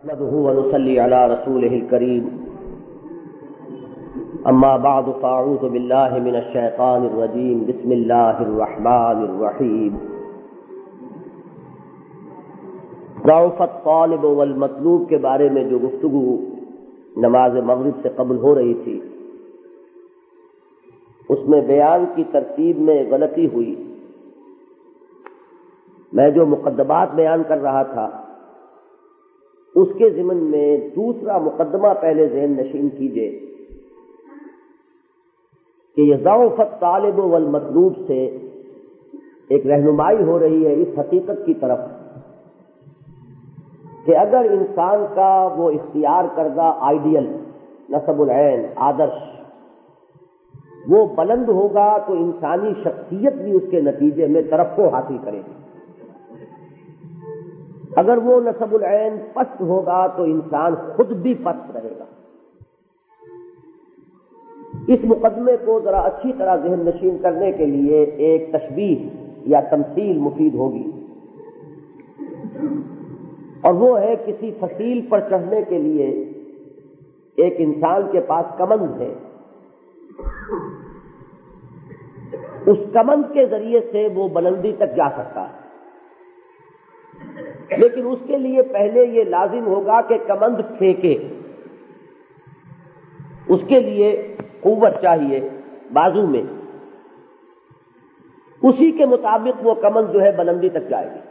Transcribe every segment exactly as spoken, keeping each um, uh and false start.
نحمده ونصلي على رسوله الكريم اما بعد فاعوذ بالله من الشيطان الرجيم بسم الله الرحمن الرحيم ضعف الطالب والمطلوب کے بارے میں جو گفتگو نماز مغرب سے قبل ہو رہی تھی اس میں بیان کی ترتیب میں غلطی ہوئی۔ میں جو مقدمات بیان کر رہا تھا اس کے ضمن میں دوسرا مقدمہ پہلے ذہن نشین کیجیے کہ یہ ضعف الطالب والمطلوب سے ایک رہنمائی ہو رہی ہے اس حقیقت کی طرف کہ اگر انسان کا وہ اختیار کردہ آئیڈیل نصب العین آدرش وہ بلند ہوگا تو انسانی شخصیت بھی اس کے نتیجے میں ترقی حاصل کرے گی، اگر وہ نصب العین پست ہوگا تو انسان خود بھی پست رہے گا۔ اس مقدمے کو ذرا اچھی طرح ذہن نشین کرنے کے لیے ایک تشبیہ یا تمثیل مفید ہوگی، اور وہ ہے کسی فصیل پر چڑھنے کے لیے ایک انسان کے پاس کمند ہے، اس کمند کے ذریعے سے وہ بلندی تک جا سکتا ہے، لیکن اس کے لیے پہلے یہ لازم ہوگا کہ کمند پھینکے، اس کے لیے قوت چاہیے بازو میں، اسی کے مطابق وہ کمند جو ہے بلندی تک جائے گی۔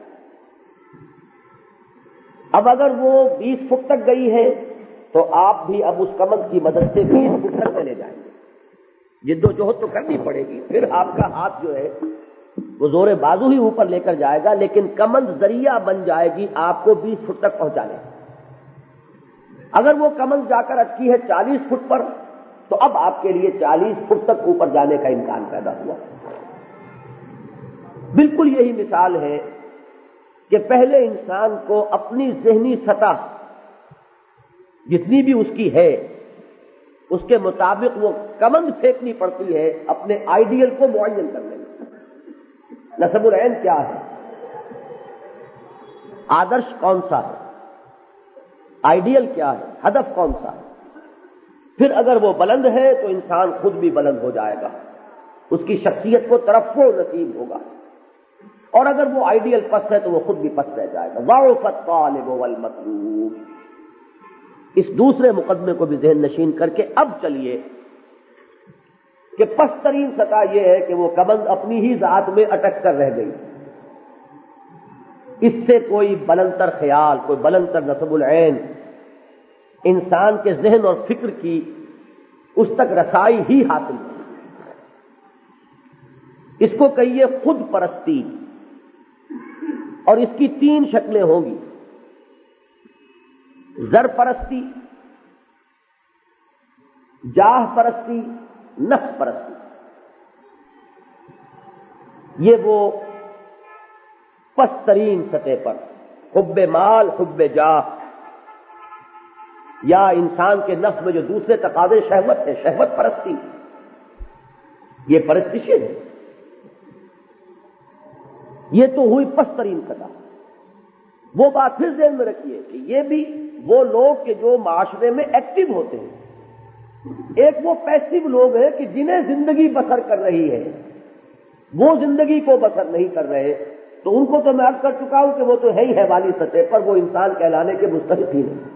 اب اگر وہ بیس فٹ تک گئی ہے تو آپ بھی اب اس کمند کی مدد سے بیس فٹ تک چلے جائیں گے، جد و جہد تو کرنی پڑے گی، پھر آپ کا ہاتھ جو ہے وہ زور بازو ہی اوپر لے کر جائے گا، لیکن کمند ذریعہ بن جائے گی آپ کو بیس فٹ تک پہنچانے۔ اگر وہ کمند جا کر اٹکی ہے چالیس فٹ پر تو اب آپ کے لیے چالیس فٹ تک اوپر جانے کا امکان پیدا ہوا۔ بالکل یہی مثال ہے کہ پہلے انسان کو اپنی ذہنی سطح جتنی بھی اس کی ہے اس کے مطابق وہ کمند پھینکنی پڑتی ہے اپنے آئیڈیل کو معین کرنے میں۔ نصب العین کیا ہے؟ آدرش کون سا ہے؟ آئیڈیل کیا ہے؟ ہدف کون سا ہے؟ پھر اگر وہ بلند ہے تو انسان خود بھی بلند ہو جائے گا، اس کی شخصیت کو ترقی نصیب ہوگا، اور اگر وہ آئیڈیل پست ہے تو وہ خود بھی پست رہ جائے گا۔ ضعف الطالب والمطلوب، اس دوسرے مقدمے کو بھی ذہن نشین کر کے اب چلیے کہ پست ترین سطح یہ ہے کہ وہ کمند اپنی ہی ذات میں اٹک کر رہ گئی، اس سے کوئی بلند تر خیال، کوئی بلند تر نصب العین انسان کے ذہن اور فکر کی اس تک رسائی ہی حاصل نہیں۔ اس کو کہیے خود پرستی، اور اس کی تین شکلیں ہوں گی: زر پرستی، جاہ پرستی، نفس پرستی۔ یہ وہ پست ترین سطح پر حب مال، حب جاہ، یا انسان کے نفس میں جو دوسرے تقاضے شہوت ہے، شہوت پرستی، یہ پرستشیں ہے۔ یہ تو ہوئی پست ترین سطح۔ وہ بات پھر ذہن میں رکھیے کہ یہ بھی وہ لوگ کہ جو معاشرے میں ایکٹیو ہوتے ہیں، ایک وہ پیسو لوگ ہیں کہ جنہیں زندگی بسر کر رہی ہے، وہ زندگی کو بسر نہیں کر رہے، تو ان کو تو میں عرض کر چکا ہوں کہ وہ تو ہے ہی حیوانی سطح پر، وہ انسان کہلانے کے مستحق ہی نہیں۔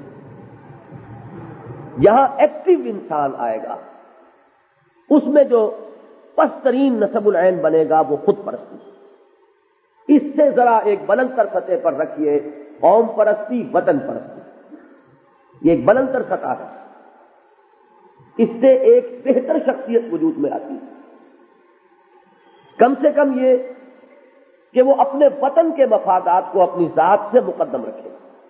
یہاں ایکٹیو انسان آئے گا، اس میں جو پست ترین نصب العین بنے گا وہ خود پرستی۔ اس سے ذرا ایک بلند تر سطح پر رکھیے قوم پرستی، وطن پرستی، یہ ایک بلند تر سطح ہے، اس سے ایک بہتر شخصیت وجود میں آتی ہے۔ کم سے کم یہ کہ وہ اپنے وطن کے مفادات کو اپنی ذات سے مقدم رکھے،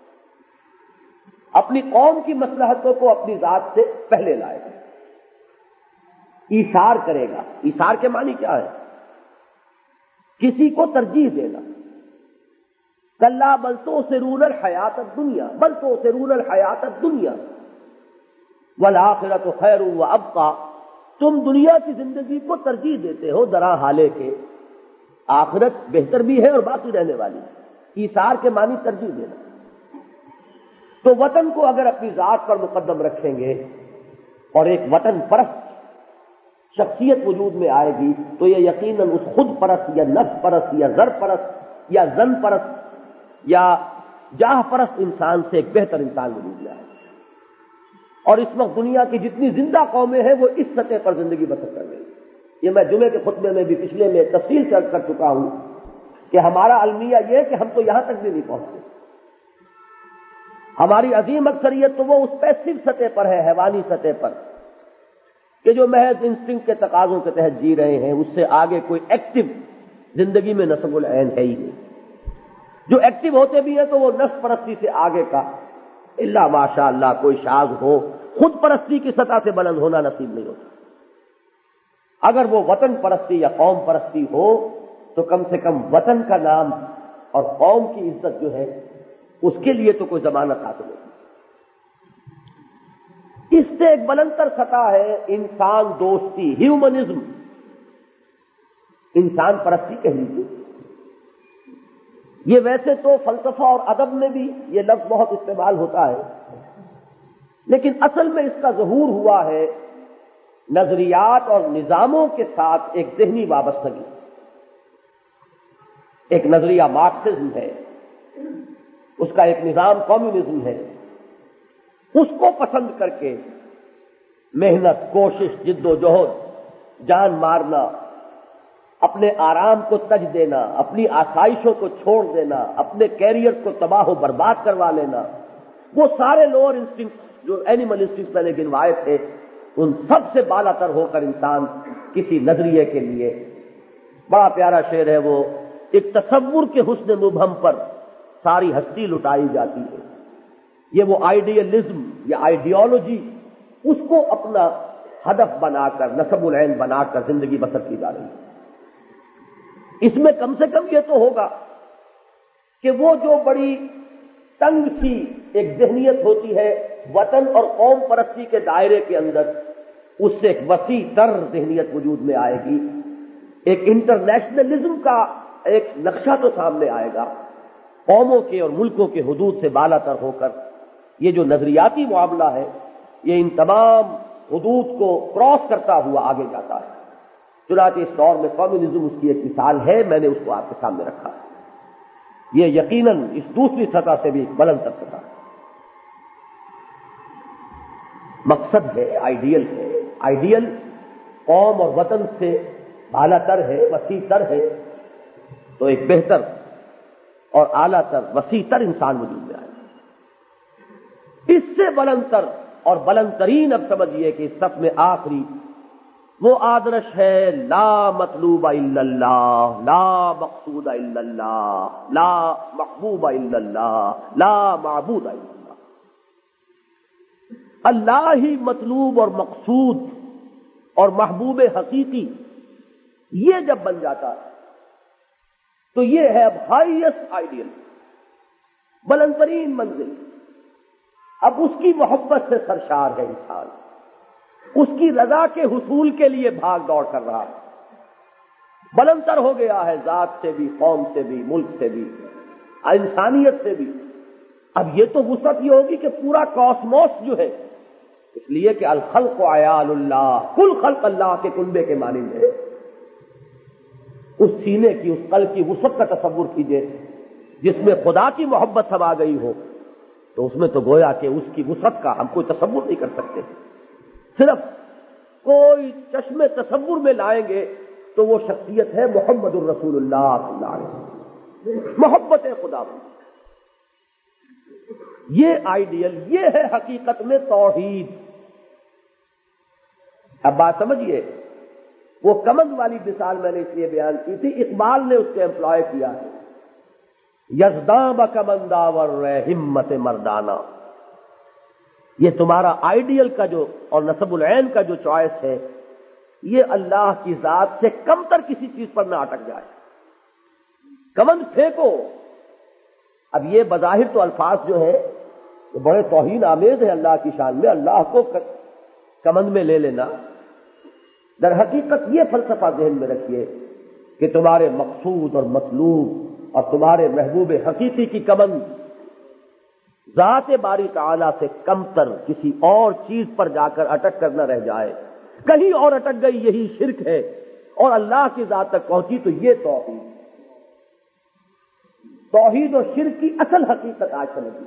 اپنی قوم کی مصلحتوں کو اپنی ذات سے پہلے لائے گا، ایثار کرے گا۔ ایثار کے معنی کیا ہے؟ کسی کو ترجیح دینا۔ کلا بل تؤثرون الحیات الدنیا، بل تؤثرون الحیات الدنیا والآخرۃ خیر وابقیٰ، تم دنیا کی زندگی کو ترجیح دیتے ہو درا حالے کے آخرت بہتر بھی ہے اور باقی رہنے والی۔ ایثار کے معنی ترجیح دینا۔ تو وطن کو اگر اپنی ذات پر مقدم رکھیں گے اور ایک وطن پرست شخصیت وجود میں آئے گی تو یہ یقیناً اس خود پرست یا نفس پرست یا زر پرست یا زن پرست یا جاہ پرست انسان سے ایک بہتر انسان وجود میں آئے گا۔ اور اس وقت دنیا کی جتنی زندہ قومیں ہیں وہ اس سطح پر زندگی بسر کر رہی ہیں۔ یہ میں جمعے کے خطبے میں بھی پچھلے میں تفصیل سے عرض کر چکا ہوں کہ ہمارا المیہ یہ کہ ہم تو یہاں تک بھی نہیں پہنچتے۔ ہماری عظیم اکثریت تو وہ اس پیسو سطح پر ہے، حیوانی سطح پر، کہ جو محض انسٹنکٹ کے تقاضوں کے تحت جی رہے ہیں، اس سے آگے کوئی ایکٹیو زندگی میں نصب العین ہے ہی نہیں۔ جو ایکٹیو ہوتے بھی ہیں تو وہ نفس پرستی سے آگے کا، الا ماشاء اللہ کوئی شاذ ہو، خود پرستی کی سطح سے بلند ہونا نصیب نہیں ہوتا۔ اگر وہ وطن پرستی یا قوم پرستی ہو تو کم سے کم وطن کا نام اور قوم کی عزت جو ہے اس کے لیے تو کوئی ضمانت حاصل ہوتی۔ اس سے ایک بلندتر سطح ہے انسان دوستی، ہیومنزم، انسان پرستی کہہ لیجیے۔ یہ ویسے تو فلسفہ اور ادب میں بھی یہ لفظ بہت استعمال ہوتا ہے، لیکن اصل میں اس کا ظہور ہوا ہے نظریات اور نظاموں کے ساتھ ایک ذہنی وابستگی۔ ایک نظریہ مارکسزم ہے، اس کا ایک نظام کمیونزم ہے، اس کو پسند کر کے محنت، کوشش، جد و جہد، جان مارنا، اپنے آرام کو تج دینا، اپنی آسائشوں کو چھوڑ دینا، اپنے کیریئر کو تباہ و برباد کروا لینا، وہ سارے لوور انسٹنکٹ جو اینیمل انسٹنکٹ میں نے گنوائے تھے، ان سب سے بالا تر ہو کر انسان کسی نظریے کے لیے، بڑا پیارا شعر ہے وہ، ایک تصور کے حسن مبہم پر ساری ہستی لٹائی جاتی ہے۔ یہ وہ آئیڈیلزم یا آئیڈیالوجی، اس کو اپنا ہدف بنا کر، نصب العین بنا کر زندگی بسر کی جا رہی ہے۔ اس میں کم سے کم یہ تو ہوگا کہ وہ جو بڑی تنگ سی ایک ذہنیت ہوتی ہے وطن اور قوم پرستی کے دائرے کے اندر، اس سے ایک وسیع تر ذہنیت وجود میں آئے گی، ایک انٹرنیشنلزم کا ایک نقشہ تو سامنے آئے گا، قوموں کے اور ملکوں کے حدود سے بالا تر ہو کر یہ جو نظریاتی معاملہ ہے یہ ان تمام حدود کو کراس کرتا ہوا آگے جاتا ہے۔ چنانچہ اس دور میں کمیونزم اس کی ایک مثال ہے، میں نے اس کو آپ کے سامنے رکھا ہے۔ یہ یقیناً اس دوسری سطح سے بھی ایک بلند تر سطح ہے، مقصد ہے، آئیڈیل ہے، آئیڈیل قوم اور وطن سے بالا تر ہے، وسیع تر ہے، تو ایک بہتر اور اعلیٰ تر، وسیع تر انسان وجود میں آئے۔ اس سے بلند تر اور بلند ترین اب سمجھیے کہ اس صف میں آخری وہ آدرش ہے لا مطلوب الا اللہ، لا مقصود الا اللہ، لا محبوب الا اللہ، لا معبود الا اللہ۔ اللہ ہی مطلوب اور مقصود اور محبوب حقیقی، یہ جب بن جاتا ہے تو یہ ہے اب ہائیسٹ آئیڈیل، بلند ترین منزل۔ اب اس کی محبت سے سرشار ہے انسان، اس کی رضا کے حصول کے لیے بھاگ دوڑ کر رہا ہے، بلند تر ہو گیا ہے ذات سے بھی، قوم سے بھی، ملک سے بھی، انسانیت سے بھی۔ اب یہ تو وسعت یہ ہوگی کہ پورا کاسموس جو ہے، اس لیے کہ الخلق عیال اللہ، کل خلق اللہ کے کنبے کے مانند ہے۔ اس سینے کی، اس قلب کی وسعت کا تصور کیجئے جس میں خدا کی محبت سما گئی ہو، تو اس میں تو گویا کہ اس کی وسعت کا ہم کوئی تصور نہیں کر سکتے۔ صرف کوئی چشم تصور میں لائیں گے تو وہ شخصیت ہے محمد الرسول اللہ صلی اللہ علیہ وسلم، محبت خدا۔ یہ آئیڈیل، یہ ہے حقیقت میں توحید۔ اب بات سمجھیے، وہ کمند والی مثال میں نے اس لیے بیان کی تھی، اقبال نے اس کو امپلائے کیا ہے، یزداں بکمندہ ور ہمت مردانہ۔ یہ تمہارا آئیڈیل کا جو اور نصب العین کا جو چوائس ہے، یہ اللہ کی ذات سے کم تر کسی چیز پر نہ اٹک جائے۔ کمند پھینکو۔ اب یہ بظاہر تو الفاظ جو ہے وہ بڑے توہین آمیز ہے اللہ کی شان میں، اللہ کو کمند میں لے لینا۔ در حقیقت یہ فلسفہ ذہن میں رکھیے کہ تمہارے مقصود اور مطلوب اور تمہارے محبوب حقیقی کی کمند ذات باری تعالیٰ سے کم تر کسی اور چیز پر جا کر اٹک کر نہ رہ جائے. کہیں اور اٹک گئی یہی شرک ہے، اور اللہ کی ذات تک پہنچی تو یہ توحید. توحید و شرک کی اصل حقیقت آج سمجھیے.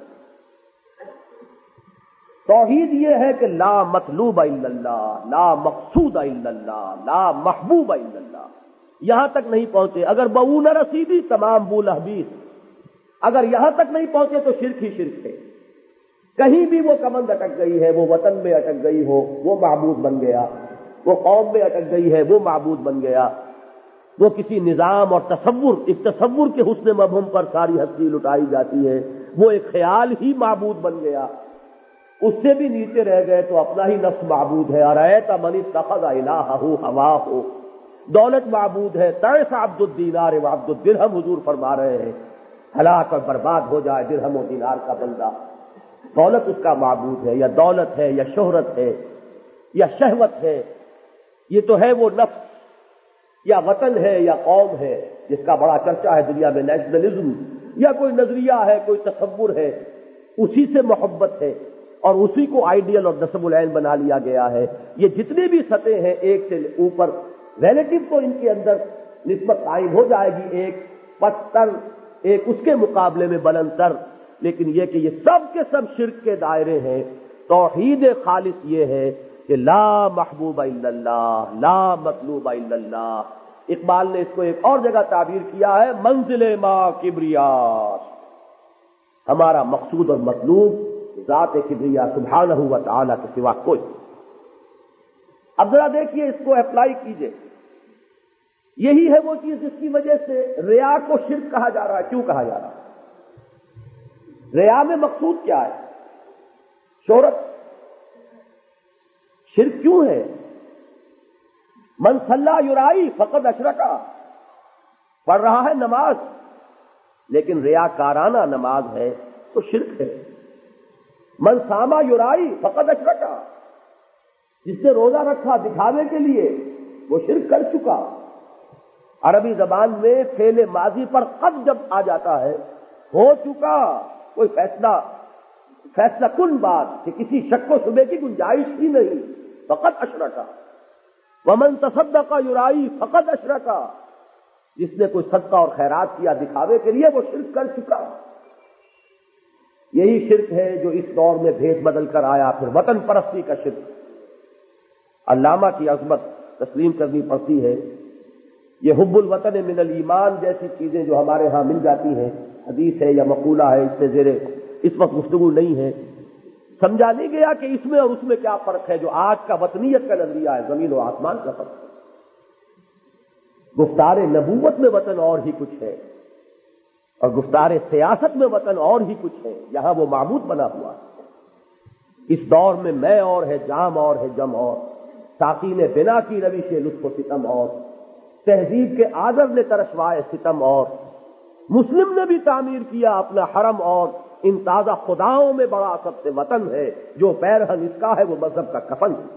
توحید یہ ہے کہ لا مطلوب الا اللہ، لا مقصود الا اللہ، لا محبوب الا اللہ. یہاں تک نہیں پہنچے اگر بہو نہ رسیدی تمام بول حبیث. اگر یہاں تک نہیں پہنچے تو شرک ہی شرک ہے. کہیں بھی وہ کمند اٹک گئی ہے، وہ وطن میں اٹک گئی ہو وہ معبود بن گیا، وہ قوم میں اٹک گئی ہے وہ معبود بن گیا، وہ کسی نظام اور تصور، ایک تصور کے حسن مبہم پر ساری ہستی لٹائی جاتی ہے، وہ ایک خیال ہی معبود بن گیا. اس سے بھی نیچے رہ گئے تو اپنا ہی نفس معبود ہے. ارأیت من اتخذ الہہ ہواہ، دولت معبود ہے. تعس عبد الدینار و عبد الدرہم، حضور فرما رہے ہیں ہلاک اور برباد ہو جائے درہم و دینار کا بندہ. دولت اس کا معبود ہے، یا دولت ہے یا شہرت ہے یا شہوت ہے. یہ تو ہے وہ نفس، یا وطن ہے یا قوم ہے جس کا بڑا چرچا ہے دنیا میں، نیشنلزم، یا کوئی نظریہ ہے، کوئی تصور ہے. اسی سے محبت ہے اور اسی کو آئیڈیل اور نصب العین بنا لیا گیا ہے. یہ جتنی بھی سطح ہیں ایک سے اوپر ریلیٹو تو ان کے اندر نسبت قائم ہو جائے گی، ایک پستر ایک اس کے مقابلے میں بلند تر، لیکن یہ کہ یہ سب کے سب شرک کے دائرے ہیں. توحید خالص یہ ہے کہ لا محبوب الا اللہ، لا مطلوب الا اللہ. اقبال نے اس کو ایک اور جگہ تعبیر کیا ہے منزل ما کبریات، ہمارا مقصود اور مطلوب ذات کبریا سبحانہ و تعالی کے سوا کوئی. اب ذرا دیکھیے، اس کو اپلائی کیجئے. یہی ہے وہ چیز جس کی وجہ سے ریا کو شرک کہا جا رہا ہے. کیوں کہا جا رہا ہے؟ ریا میں مقصود کیا ہے؟ شہرت. شرک کیوں ہے؟ من صلی یرائی فقد اشرکا، پڑھ رہا ہے نماز لیکن ریاکارانہ نماز ہے تو شرک ہے. من صاما یرائی فقد اشرکا، جس نے روزہ رکھا دکھاوے کے لیے وہ شرک کر چکا. عربی زبان میں فعل ماضی پر قد جب آ جاتا ہے، ہو چکا، کوئی فیصلہ فیصلہ کن بات کہ کسی شک و شبے کی گنجائش ہی نہیں، فقط اشرکا. ومن تصدق یرائی فقط اشرکا، جس نے کوئی صدقہ اور خیرات کیا دکھاوے کے لیے وہ شرک کر چکا. یہی شرک ہے جو اس دور میں بھیس بدل کر آیا. پھر وطن پرستی کا شرک. علامہ کی عظمت تسلیم کرنی پڑتی ہے. یہ حب الوطن من الایمان جیسی چیزیں جو ہمارے ہاں مل جاتی ہیں، حدیث ہے یا مقولہ ہے، اس سے زیر اس وقت گفتگو نہیں ہے. سمجھا نہیں گیا کہ اس میں اور اس میں کیا فرق ہے. جو آج کا وطنیت کا نظریہ ہے زمین و آسمان کا فرق ہے. گفتار نبوت میں وطن اور ہی کچھ ہے اور گفتار سیاست میں وطن اور ہی کچھ ہے. یہاں وہ معبود بنا ہوا ہے. اس دور میں میں اور ہے، جام اور ہے، جم اور، ساقی نے بنا کی روش لطف و ستم اور، تہذیب کے آدر نے ترشوائے ستم اور، مسلم نے بھی تعمیر کیا اپنا حرم اور، ان تازہ خداؤں میں بڑا سب سے وطن ہے، جو پیرہن اس کا ہے وہ مذہب کا کفن ہے.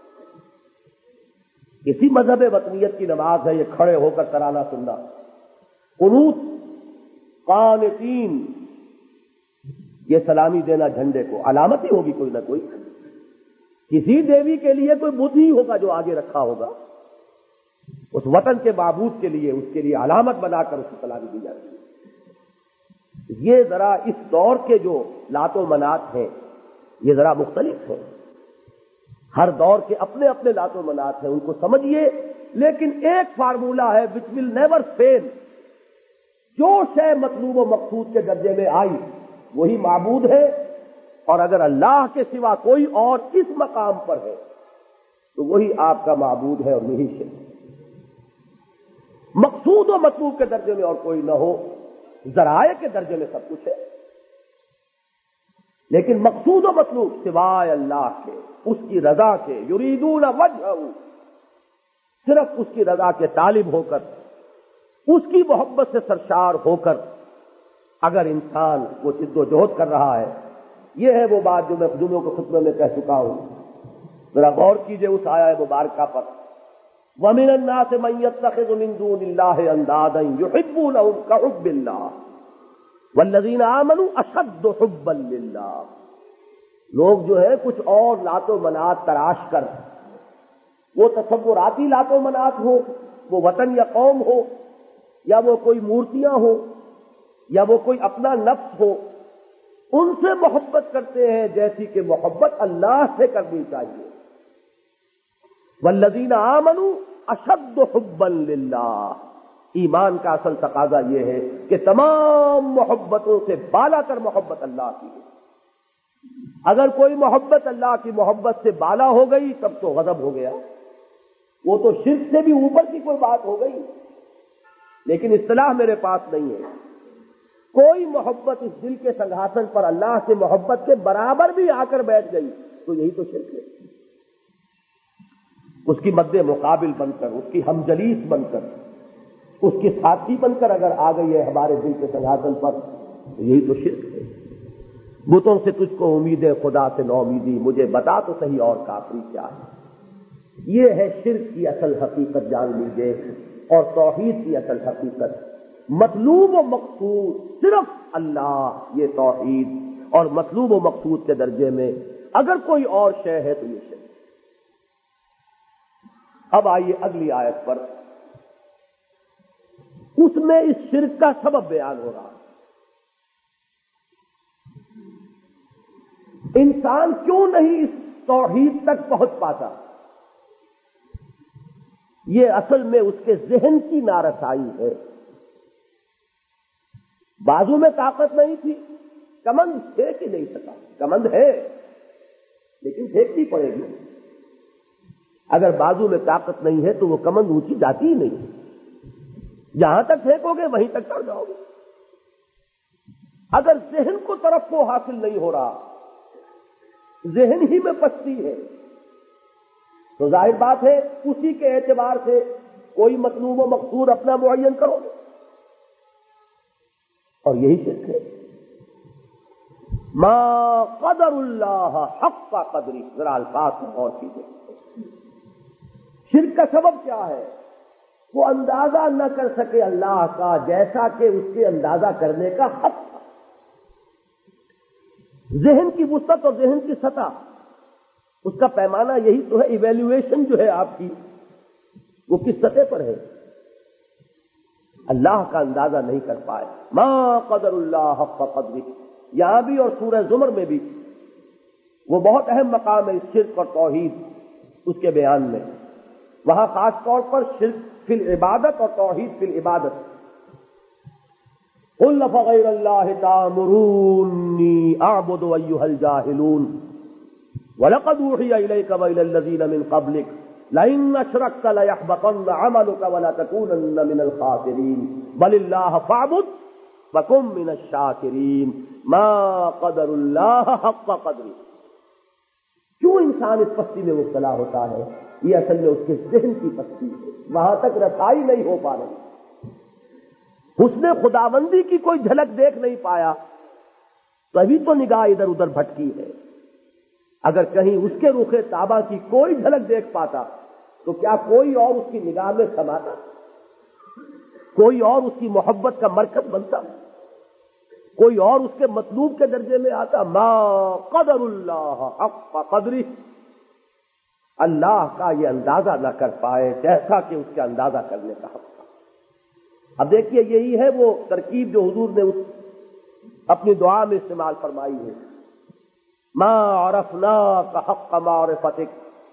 اسی مذہب وطنیت کی نماز ہے یہ کھڑے ہو کر ترانہ سننا. قنوت، قانتین، یہ سلامی دینا جھنڈے کو علامت ہی ہوگی کوئی نہ کوئی. کسی دیوی کے لیے کوئی بت ہی ہوگا جو آگے رکھا ہوگا. اس وطن کے معبود کے لیے اس کے لیے علامت بنا کر اس کی سلامی دی جاتی ہے. یہ ذرا اس دور کے جو لات و منات ہیں یہ ذرا مختلف ہیں. ہر دور کے اپنے اپنے لات و منات ہیں، ان کو سمجھیے. لیکن ایک فارمولہ ہے which will never fail. جو شے مطلوب و مقصود کے درجے میں آئی وہی معبود ہے، اور اگر اللہ کے سوا کوئی اور اس مقام پر ہے تو وہی آپ کا معبود ہے اور وہی شرک. مقصود و مطلوب کے درجے میں اور کوئی نہ ہو، ذرائع کے درجے میں سب کچھ ہے، لیکن مقصود و مطلوب سوائے اللہ کے، اس کی رضا کے، یریدون وجہہ، صرف اس کی رضا کے طالب ہو کر، اس کی محبت سے سرشار ہو کر اگر انسان وہ جد و جہد کر رہا ہے. یہ ہے وہ بات جو میں جمعوں کے خطبے میں کہہ چکا ہوں. ذرا غور کیجئے اس آیہ مبارکہ پر. وَمِنَ النَّاسِ مَن يَتَّخِذُ مِن دُونِ اللَّهِ أَندَادًا يُحِبُّونَهُمْ كَحُبِّ اللَّهِ. والذین آمنوا اشد حبا للہ، لوگ جو ہے کچھ اور لات و منات تراش کر، وہ تصوراتی لات و منات ہو، وہ وطن یا قوم ہو، یا وہ کوئی مورتیاں ہو، یا وہ کوئی اپنا نفس ہو، ان سے محبت کرتے ہیں جیسی کہ محبت اللہ سے کرنی چاہیے۔ والذین آمنوا اشد حبا للہ، ایمان کا اصل تقاضا یہ ہے کہ تمام محبتوں سے بالا تر محبت اللہ کی ہے۔ اگر کوئی محبت اللہ کی محبت سے بالا ہو گئی تب تو غضب ہو گیا، وہ تو شرک سے بھی اوپر کی کوئی بات ہو گئی۔ لیکن اصطلاح میرے پاس نہیں ہے، کوئی محبت اس دل کے سنگھاسن پر اللہ سے محبت کے برابر بھی آ کر بیٹھ گئی تو یہی تو شرک ہے۔ اس کی مد مقابل بن کر، اس کی ہمجلیس بن کر، اس کی ساتھی بن کر اگر آ گئی ہے ہمارے دل کے سنگھاسن پر تو یہی تو شرک ہے۔ بتوں سے تجھ کو امید ہے، خدا سے نو امیدی، مجھے بتا تو صحیح اور کافری کیا ہے۔ یہ ہے شرک کی اصل حقیقت، جان لیجیے، اور توحید کی اصل حقیقت۔ مطلوب و مقصود صرف اللہ، یہ توحید، اور مطلوب و مقصود کے درجے میں اگر کوئی اور شے ہے تو یہ شے۔ اب آئیے اگلی آیت پر، اس میں اس شرک کا سبب بیان ہو رہا ہے۔ انسان کیوں نہیں اس توحید تک پہنچ پاتا؟ یہ اصل میں اس کے ذہن کی نارسائی ہے۔ بازو میں طاقت نہیں تھی، کمند پھینک ہی نہیں سکا، کمند ہے لیکن پھینکنی پڑے گی۔ اگر بازو میں طاقت نہیں ہے تو وہ کمند اونچی جاتی ہی نہیں، جہاں تک پھینکو گے وہیں تک چڑھ جاؤ گے۔ اگر ذہن کو طرف کو حاصل نہیں ہو رہا، ذہن ہی میں پستی ہے، تو ظاہر بات ہے اسی کے اعتبار سے کوئی مطلوب و مقصود اپنا معین کرو گے، اور یہی شرک ہے۔ ما قدر اللہ حق قدری، ذرا الفاظ میں غور کیجیے۔ شرک کا سبب کیا ہے؟ وہ اندازہ نہ کر سکے اللہ کا جیسا کہ اس کے اندازہ کرنے کا حق تھا۔ ذہن کی وسعت اور ذہن کی سطح، اس کا پیمانہ یہی تو ہے، ایویلویشن جو ہے آپ کی وہ کس سطح پر ہے؟ اللہ کا اندازہ نہیں کر پائے۔ ما قدر اللہ حق قدری، یہاں بھی اور سورہ زمر میں بھی وہ بہت اہم مقام ہے اس شرک اور توحید اس کے بیان میں۔ وہاں خاص طور پر شرک فی العبادت اور توحید فی العبادت۔ قل فغیر اللہ تأمرونی اعبد ایھا الجاہلون وَلَقَدْ أُوحِيَ إِلَيْكَ وَإِلَى الَّذِينَ مِنْ قَبْلِكَ لَئِنْ أَشْرَكْتَ لَيَحْبَطَنَّ عَمَلُكَ وَلَتَكُونَنَّ مِنَ الْخَاسِرِينَ بَلِ اللَّهَ فَاعْبُدْ وَكُن مِنَ الشَّاكِرِينَ مَا قَدَرُ اللَّهَ حَقَّ قَدْرِهِ۔ کیوں انسان اس پستی میں مبتلا ہوتا ہے؟ یہ اصل میں اس کے ذہن کی پستی ہے، وہاں تک رسائی نہیں ہو پا رہی، حسن خداوندی کی کوئی جھلک دیکھ نہیں پایا، تبھی تو نگاہ ادھر ادھر بھٹکی ہے۔ اگر کہیں اس کے رخ تابہ کی کوئی جھلک دیکھ پاتا تو کیا کوئی اور اس کی نگاہ میں سماتا؟ کوئی اور اس کی محبت کا مرکز بنتا؟ کوئی اور اس کے مطلوب کے درجے میں آتا؟ ما قدر اللہ حق قدری، اللہ کا یہ اندازہ نہ کر پائے جیسا کہ اس کے اندازہ کرنے کا حق تھا۔ اب دیکھیے یہی ہے وہ ترکیب جو حضور نے اس اپنی دعا میں استعمال فرمائی ہے، ما عرفناک حق معرفتک۔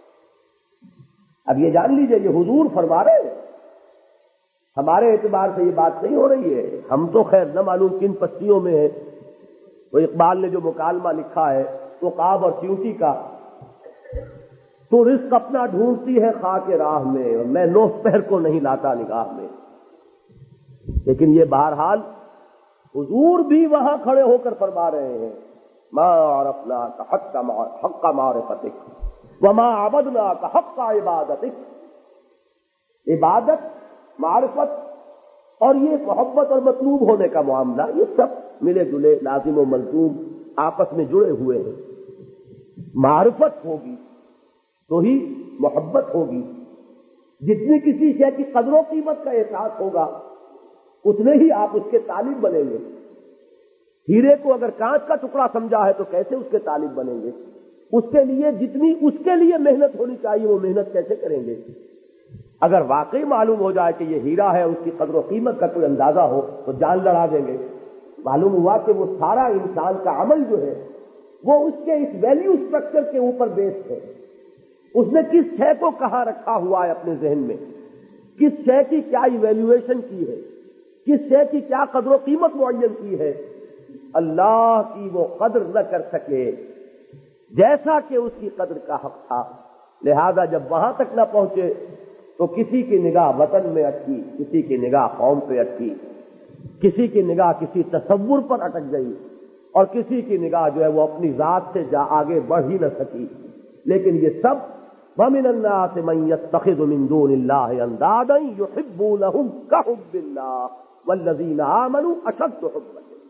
اب یہ جان لیجئے یہ حضور فرما رہے ہیں، ہمارے اعتبار سے یہ بات نہیں ہو رہی ہے، ہم تو خیر نہ معلوم کن پستیوں میں ہیں۔ وہ اقبال نے جو مکالمہ لکھا ہے عقاب اور چیونٹی کا، تو رزق اپنا ڈھونڈتی ہے خاک راہ میں، اور میں نوح پہر کو نہیں لاتا نگاہ میں۔ لیکن یہ بہرحال حضور بھی وہاں کھڑے ہو کر فرما رہے ہیں، ما عرفناک حق معرفتک وما عبدناک حق عبادتک۔ عبادت، معرفت اور یہ محبت اور مطلوب ہونے کا معاملہ، یہ سب ملے جلے لازم و ملزوم آپس میں جڑے ہوئے ہیں۔ معرفت ہوگی تو ہی محبت ہوگی، جتنی کسی شے کی قدر و قیمت کا احساس ہوگا اتنے ہی آپ اس کے طالب بنیں گے۔ ہیرے کو اگر کانچ کا ٹکڑا سمجھا ہے تو کیسے اس کے طالب بنیں گے؟ اس کے لیے جتنی اس کے لیے محنت ہونی چاہیے وہ محنت کیسے کریں گے؟ اگر واقعی معلوم ہو جائے کہ یہ ہیرا ہے، اس کی قدر و قیمت کا کوئی اندازہ ہو تو جان لڑا دیں گے۔ معلوم ہوا کہ وہ سارا انسان کا عمل جو ہے وہ اس کے اس ویلیو اسٹرکچر کے اوپر بیسڈ ہے۔ اس نے کس شے کو کہاں رکھا ہوا ہے اپنے ذہن میں، کس شے کی کیا ایویلویشن کی ہے، کس شے کی کیا قدر و قیمت معین کی ہے۔ اللہ کی وہ قدر نہ کر سکے جیسا کہ اس کی قدر کا حق تھا، لہذا جب وہاں تک نہ پہنچے تو کسی کی نگاہ وطن میں اٹکی، کسی کی نگاہ قوم پہ اٹکی، کسی کی نگاہ کسی تصور پر اٹک گئی، اور کسی کی نگاہ جو ہے وہ اپنی ذات سے جا آگے بڑھ ہی نہ سکی۔ لیکن یہ سب وَمِنَ النَّاسِ مَن يَتَّخِذُ مِن دُونِ اللَّهِ أَندَادًا يُحِبُّونَهُمْ كَحُبِّ اللَّهِ وَالَّذِينَ آمَنُوا أَشَدُّ حُبًّا لِلَّهِ۔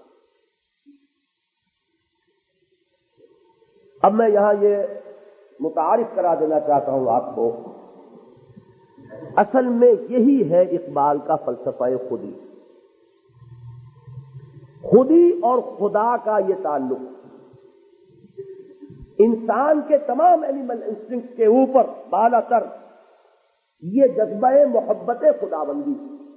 اب میں یہاں یہ متعارف کرا دینا چاہتا ہوں آپ کو، اصل میں یہی ہے اقبال کا فلسفہ خودی۔ خودی اور خدا کا یہ تعلق انسان کے تمام اینیمل انسٹنکٹ کے اوپر بالا تر یہ جذبہ محبت خداوندی،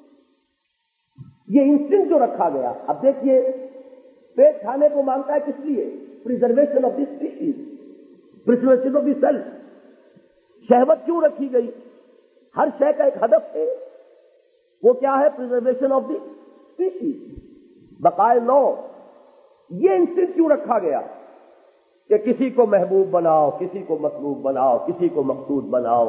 یہ انسٹنکٹ جو رکھا گیا۔ اب دیکھیے، پیٹ کھانے کو مانگتا ہے کس لیے؟ Preservation of the species, preservation of the self. شہوت کیوں رکھی گئی؟ ہر شے کا ایک ہدف ہے، وہ کیا ہے؟ پریزرویشن آف دی اسپیشیز، بقائے نو۔ یہ انسٹنکٹ کیوں رکھا گیا کہ کسی کو محبوب بناؤ، کسی کو مطلوب بناؤ، کسی کو مقصود بناؤ،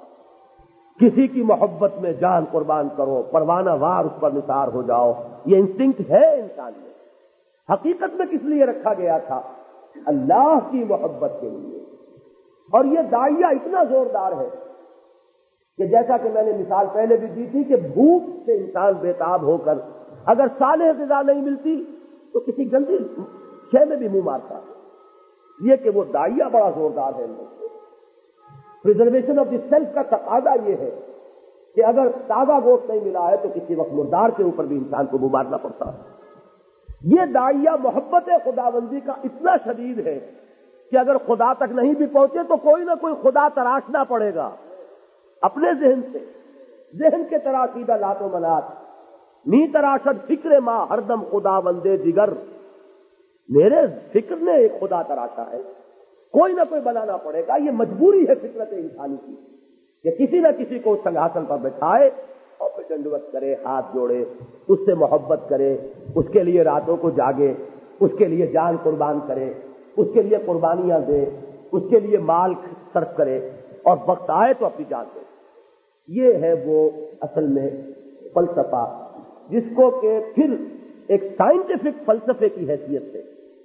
کسی کی محبت میں جان قربان کرو، پروانہ وار اس پر نثار ہو جاؤ۔ یہ انسٹنکٹ ہے انسان میں۔ حقیقت میں کس لیے رکھا گیا تھا؟ اللہ کی محبت کے لیے۔ اور یہ داعیہ اتنا زوردار ہے کہ جیسا کہ میں نے مثال پہلے بھی دی تھی کہ بھوک سے انسان بےتاب ہو کر اگر صالح غذا نہیں ملتی تو کسی گندی شے میں بھی منہ مارتا ہے۔ یہ کہ وہ داعیہ بڑا زوردار ہے۔ پریزرویشن آف دی سیلف کا تقاضا یہ ہے کہ اگر تازہ گوشت نہیں ملا ہے تو کسی وقت مردار کے اوپر بھی انسان کو منہ مارنا پڑتا ہے۔ یہ داعیہ محبت خداوندی کا اتنا شدید ہے کہ اگر خدا تک نہیں بھی پہنچے تو کوئی نہ کوئی خدا تراشنا پڑے گا اپنے ذہن سے۔ ذہن کے تراشیدہ لات و منات، می تراشد فکر ماں ہر دم خدا بندے دیگر، میرے فکر نے ایک خدا تراشا ہے، کوئی نہ کوئی بنانا پڑے گا۔ یہ مجبوری ہے فطرت انسانی کی کہ کسی نہ کسی کو اس سنگھاسن پر بٹھائے اور پھر دنڈوت کرے، ہاتھ جوڑے، اس سے محبت کرے، اس کے لیے راتوں کو جاگے، اس کے لیے جان قربان کرے، اس کے لیے قربانیاں دے، اس کے لیے مال صرف کرے، اور وقت آئے تو اپنی جان دے۔ یہ ہے وہ اصل میں فلسفہ جس کو کہ پھر ایک سائنٹیفک فلسفے کی حیثیت سے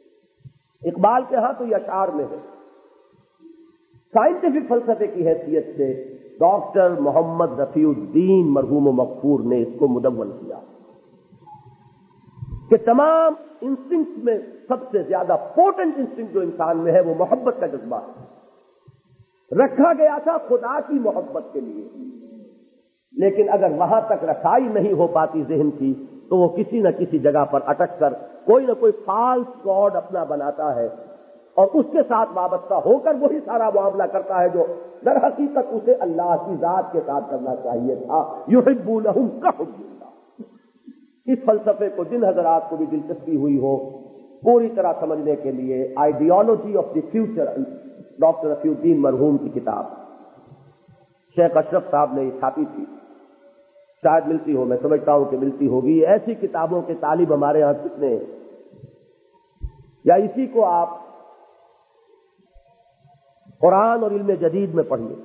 اقبال کے ہاں تو یہ اشعار میں ہے، سائنٹیفک فلسفے کی حیثیت سے ڈاکٹر محمد رفیع الدین مرحوم و مغفور نے اس کو مدون کیا کہ تمام انسٹنکٹ میں سب سے زیادہ پوٹنٹ انسٹنکٹ جو انسان میں ہے وہ محبت کا جذبہ ہے۔ رکھا گیا تھا خدا کی محبت کے لیے، لیکن اگر وہاں تک رسائی نہیں ہو پاتی ذہن کی تو وہ کسی نہ کسی جگہ پر اٹک کر کوئی نہ کوئی فالس گاڈ اپنا بناتا ہے اور اس کے ساتھ وابستہ ہو کر وہی سارا معاملہ کرتا ہے جو در حقیقت اسے اللہ کی ذات کے ساتھ کرنا چاہیے تھا۔ یحبونہم کحب اللہ۔ اس فلسفے کو جن حضرات کو بھی دلچسپی ہوئی ہو پوری طرح سمجھنے کے لیے ideology of the future doctor Rafi uddin مرحوم کی کتاب شیخ اشرف صاحب نے چھاپی تھی، شاید ملتی ہو، میں سمجھتا ہوں کہ ملتی ہوگی۔ ایسی کتابوں کے طالب ہمارے ہاں کتنے ہیں؟ یا اسی کو آپ قرآن اور علم جدید میں پڑھیے۔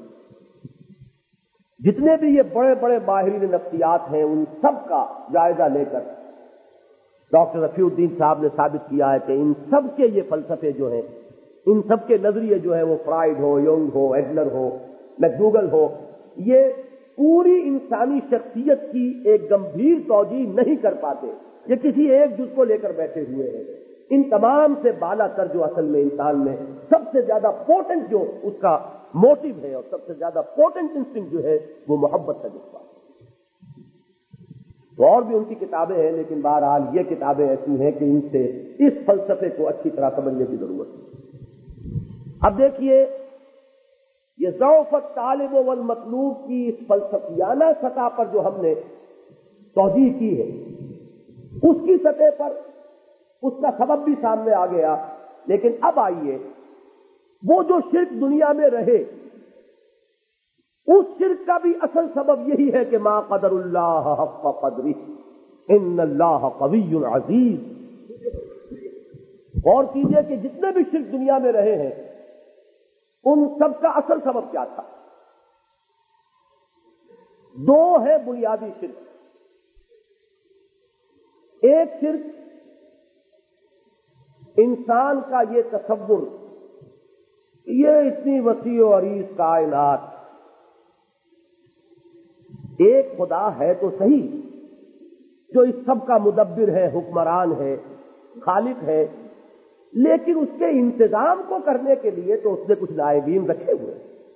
جتنے بھی یہ بڑے بڑے ماہرین نفسیات ہیں ان سب کا جائزہ لے کر ڈاکٹر رفیع الدین صاحب نے ثابت کیا ہے کہ ان سب کے یہ فلسفے جو ہیں، ان سب کے نظریے جو ہیں، وہ فرائیڈ ہو، یونگ ہو، ایڈلر ہو، میکڈوگل ہو، یہ پوری انسانی شخصیت کی ایک گمبھیر توجیہ نہیں کر پاتے، یہ کسی ایک جز کو لے کر بیٹھے ہوئے ہیں۔ ان تمام سے بالا تر جو اصل میں انسان میں سب سے زیادہ پوٹنٹ جو اس کا موٹیو ہے اور سب سے زیادہ پوٹنٹ انسٹنکٹ جو ہے وہ محبت کا جذبہ۔ تو اور بھی ان کی کتابیں ہیں، لیکن بہرحال یہ کتابیں ایسی ہیں کہ ان سے اس فلسفے کو اچھی طرح سمجھنے کی ضرورت ہے۔ اب دیکھیے، یہ ضعف الطالب والمطلوب کی اس فلسفیانہ سطح پر جو ہم نے توضیح کی ہے، اس کی سطح پر اس کا سبب بھی سامنے آ گیا، لیکن اب آئیے، وہ جو شرک دنیا میں رہے، اس شرک کا بھی اصل سبب یہی ہے کہ ما قدر اللہ حق قدرہ ان اللہ قوی عزیز۔ غور کیجئے کہ جتنے بھی شرک دنیا میں رہے ہیں، ان سب کا اصل سبب کیا تھا؟ دو ہے بنیادی شرک۔ ایک شرک انسان کا یہ تصور، یہ اتنی وسیع و عریض کائنات، ایک خدا ہے تو صحیح جو اس سب کا مدبر ہے، حکمران ہے، خالق ہے، لیکن اس کے انتظام کو کرنے کے لیے تو اس نے کچھ نائبین رکھے ہوئے۔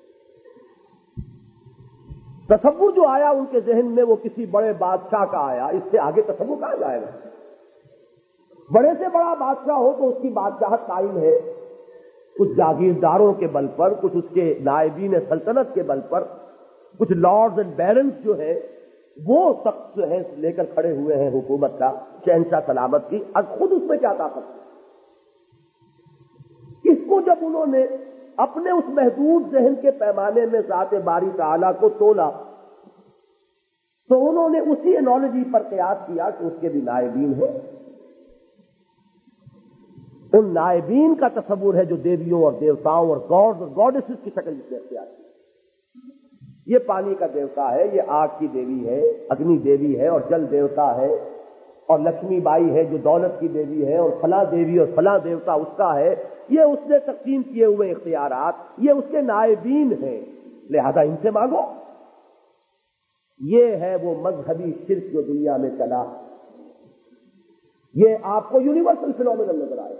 تصور جو آیا ان کے ذہن میں وہ کسی بڑے بادشاہ کا آیا، اس سے آگے تصور کہاں جائے گا؟ بڑے سے بڑا بادشاہ ہو تو اس کی بادشاہت قائم ہے کچھ جاگیرداروں کے بل پر، کچھ اس کے نائبین سلطنت کے بل پر، کچھ لارڈز اینڈ بیرنز جو ہیں وہ سخت جو ہے لے کر کھڑے ہوئے ہیں حکومت کا، شہنشاہ سلامت کی، اب خود اس میں کیا طاقت ہے؟ اس کو جب انہوں نے اپنے اس محدود ذہن کے پیمانے میں ذات باری تعالیٰ کو تولا تو انہوں نے اسی انالوجی پر قیاس کیا کہ اس کے بھی نائبین ہیں۔ ان نائبین کا تصور ہے جو دیویوں اور دیوتاؤں اور گاڈز اور گاڈیسز کی شکل میں اختیار کی۔ یہ پانی کا دیوتا ہے، یہ آگ کی دیوی ہے، اگنی دیوی ہے، اور جل دیوتا ہے، اور لکشمی بائی ہے جو دولت کی دیوی ہے، اور فلاں دیوی اور فلاں دیوتا اس کا ہے۔ یہ اس نے تقسیم کیے ہوئے اختیارات، یہ اس کے نائبین ہیں، لہذا ان سے مانگو۔ یہ ہے وہ مذہبی شرک جو دنیا میں چلا۔ یہ آپ کو یونیورسل فینومینل نظر آئے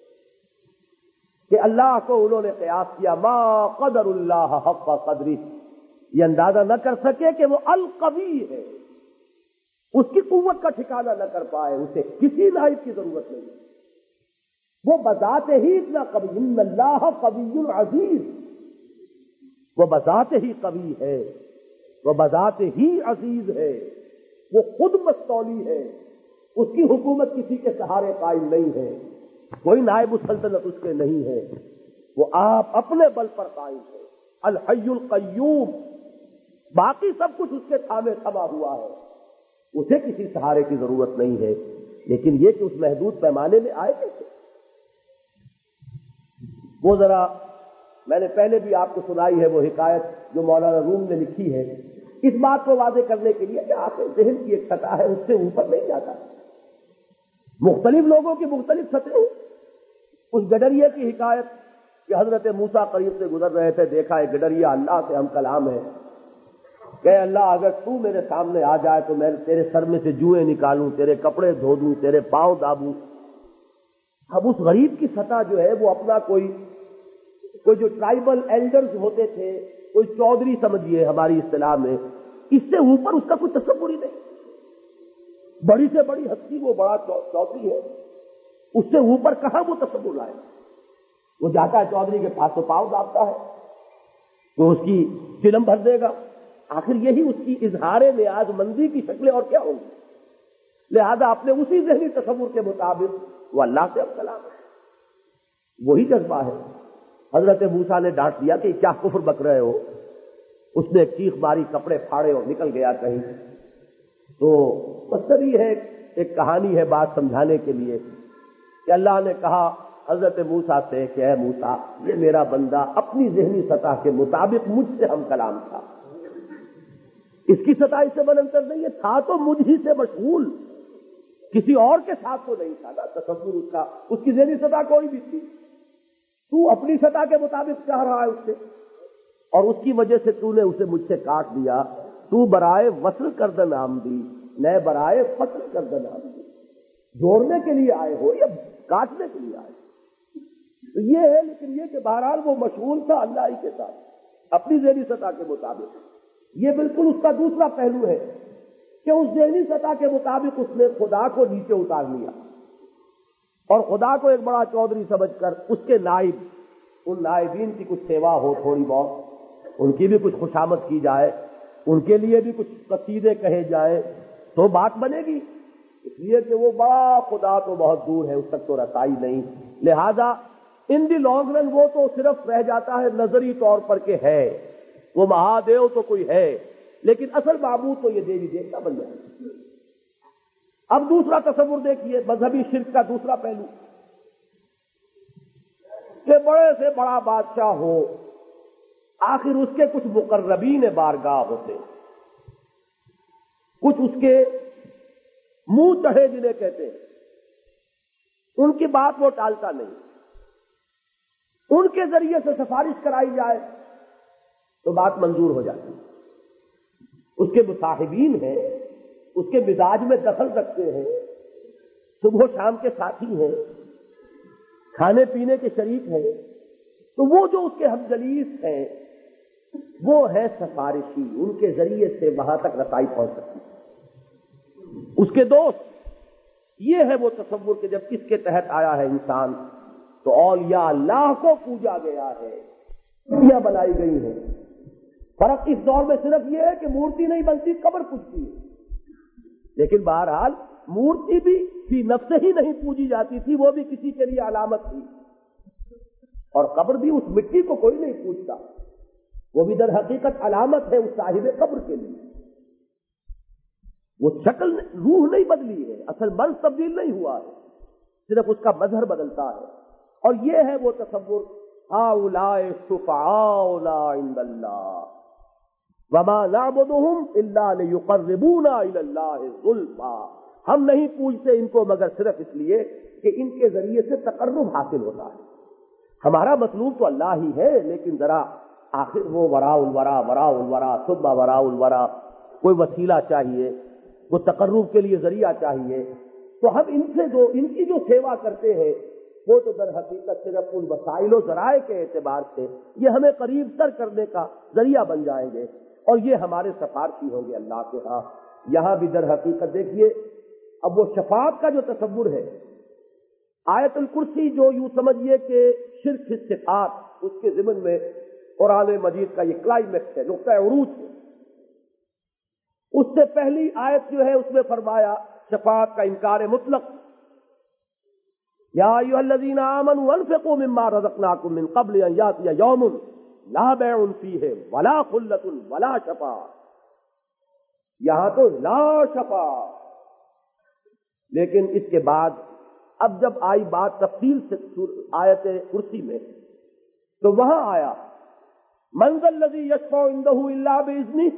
کہ اللہ کو انہوں نے قیاس کیا، ما قدر اللہ حق قدرہ، یہ اندازہ نہ کر سکے کہ وہ القوی ہے، اس کی قوت کا ٹھکانہ نہ کر پائے، اسے کسی نائب کی ضرورت نہیں، وہ بذات ہی اتنا قوی، ان اللہ قوی عزیز، وہ بذات ہی قوی ہے، وہ بذات ہی عزیز ہے، وہ خود مستولی ہے، اس کی حکومت کسی کے سہارے قائم نہیں ہے، کوئی نائب السلطنت اس کے نہیں ہے، وہ آپ اپنے بل پر قائم ہے، الحی القیوم، باقی سب کچھ اس کے تھامے تھما ہوا ہے، اسے کسی سہارے کی ضرورت نہیں ہے۔ لیکن یہ کہ اس محدود پیمانے میں آئے کیسے؟ وہ ذرا میں نے پہلے بھی آپ کو سنائی ہے وہ حکایت جو مولانا روم نے لکھی ہے، اس بات کو واضح کرنے کے لیے کہ آپ کے ذہن کی ایک سطح ہے، اس سے اوپر نہیں جاتا، مختلف لوگوں کی مختلف سطحیں۔ اس گڈریے کی حکایت کہ حضرت موسیٰ قریب سے گزر رہے تھے، دیکھا ہے گڈریا اللہ سے ہم کلام ہے، کہ اللہ اگر تو میرے سامنے آ جائے تو میں تیرے سر میں سے جوئیں نکالوں، تیرے کپڑے دھو دوں، تیرے پاؤں دابوں۔ اب اس غریب کی سطح جو ہے وہ اپنا کوئی کوئی جو ٹرائبل ایلڈرز ہوتے تھے، کوئی چودھری سمجھیے ہماری اصطلاح میں، اس سے اوپر اس کا کوئی تصور ہی نہیں۔ بڑی سے بڑی ہستی وہ بڑا چودھری ہے، اس سے اوپر کہاں وہ تصور لائے؟ وہ جاتا ہے چودھری کے پاس تو پاؤں دابتا ہے، تو اس کی فلم بھر دے گا، آخر یہی اس کی اظہار نیاز مندی کی شکلیں اور کیا ہوگی؟ لہذا اپنے اسی ذہنی تصور کے مطابق وہ اللہ سے اب کلام ہے، وہی جذبہ ہے۔ حضرت موسیٰ نے ڈانٹ دیا کہ کیا کفر بک رہے ہو، اس نے ایک چیخ ماری، کپڑے پھاڑے اور نکل گیا کہیں۔ تو مقصد یہ ہے، ایک کہانی ہے بات سمجھانے کے لیے، کہ اللہ نے کہا حضرت موسیٰ سے کہ اے موسیٰ، یہ میرا بندہ اپنی ذہنی سطح کے مطابق مجھ سے ہم کلام تھا، اس کی سطح اس سے بلندر نہیں ہے، تھا تو مجھ ہی سے مشغول، کسی اور کے ساتھ تو نہیں تھا نا تصور اس کا، اس کی ذہنی سطح کوئی بھی تھی، تو اپنی سطح کے مطابق چاہ رہا ہے اس سے، اور اس کی وجہ سے تو نے اسے مجھ سے کاٹ دیا۔ تو برائے وصل کردن آمدی، نئے برائے فصل کردن آمدی، جوڑنے کے لیے آئے ہو یا کاٹنے کے لیے آئے ہو؟ تو یہ ہے، لیکن یہ کہ بہرحال وہ مشغول تھا اللہ ہی کے ساتھ اپنی ذہنی سطح کے مطابق۔ یہ بالکل اس کا دوسرا پہلو ہے کہ اس ذہنی سطح کے مطابق اس نے خدا کو نیچے اتار لیا اور خدا کو ایک بڑا چودھری سمجھ کر اس کے نائب، ان نائبین کی کچھ سیوا ہو تھوڑی بہت، ان کی بھی کچھ خوشامد کی جائے، ان کے لیے بھی کچھ قصیدے کہے جائیں تو بات بنے گی، اس لیے کہ وہ بڑا خدا تو بہت دور ہے، اس تک تو رسائی نہیں، لہذا ان دی لانگ رن وہ تو صرف رہ جاتا ہے نظری طور پر کہ ہے، وہ مہادیو تو کوئی ہے، لیکن اصل معبود تو یہ دیوی دیوتا بن جائے۔ اب دوسرا تصور دیکھیے، مذہبی شرک کا دوسرا پہلو، کہ بڑے سے بڑا بادشاہ ہو، آخر اس کے کچھ مقربین بارگاہ ہوتے ہیں، کچھ اس کے منہ چڑھے جنہیں کہتے ہیں، ان کی بات وہ ٹالتا نہیں، ان کے ذریعے سے سفارش کرائی جائے تو بات منظور ہو جاتی ہے۔ اس کے مصاحبین ہیں، اس کے مزاج میں دخل رکھتے ہیں، صبح و شام کے ساتھی ہیں، کھانے پینے کے شریک ہیں، تو وہ جو اس کے ہمجلیس ہیں وہ ہے سفارشی، ان کے ذریعے سے وہاں تک رسائی پہنچ سکتی ہے۔ اس کے دوست، یہ ہے وہ تصور کہ جب اس کے تحت آیا ہے انسان تو اولیاء اللہ کو پوجا گیا ہے، مورتیاں بنائی گئی ہیں۔ فرق اس دور میں صرف یہ ہے کہ مورتی نہیں بنتی، قبر پوجتی ہے، لیکن بہرحال مورتی بھی فی نفس ہی نہیں پوجی جاتی تھی، وہ بھی کسی کے لیے علامت تھی، اور قبر بھی اس مٹی کو کوئی نہیں پوجتا، وہ بھی در حقیقت علامت ہے اس صاحب قبر کے لیے۔ وہ شکل روح نہیں بدلی ہے، اصل مرض تبدیل نہیں ہوا ہے، صرف اس کا مظہر بدلتا ہے۔ اور یہ ہے وہ تصور، ہؤلاء شفعاؤنا عند اللہ وما نعبدهم الا ليقربونا الى الله زلفا، ہم نہیں پوجتے ان کو مگر صرف اس لیے کہ ان کے ذریعے سے تقرب حاصل ہوتا ہے۔ ہمارا مطلوب تو اللہ ہی ہے، لیکن ذرا آخر وہ وراء الورا وراء الورا ثم وراء الورا، کوئی وسیلہ چاہیے، وہ تقرب کے لیے ذریعہ چاہیے، تو ہم ان سے جو ان کی جو سیوا کرتے ہیں وہ تو در حقیقت صرف ان وسائل و ذرائع کے اعتبار سے یہ ہمیں قریب تر کرنے کا ذریعہ بن جائیں گے، اور یہ ہمارے سفارشی ہوں گے اللہ کے ہاں۔ یہاں بھی در حقیقت دیکھیے، اب وہ شفاعت کا جو تصور ہے، آیت الکرسی جو یوں سمجھیے کہ شرک فی صفات، اس کے ضمن میں قرآن مجید کا یہ کلائمیکس ہے، نقطہ عروج ہے۔ اس سے پہلی آیت جو ہے اس میں فرمایا شفاعت کا انکار مطلق، یا ایھا الذین آمنوا انفقوا مما رزقناکم من قبل ان یاتی یوم لا بیع فیہ ولا خلۃ ولا شفاعۃ، یہاں تو لا شفاعۃ، لیکن اس کے بعد اب جب آئی بات تفصیل سے آیت کرسی میں تو وہاں آیا من ذا الذی یشفع عندہ الا باذنہ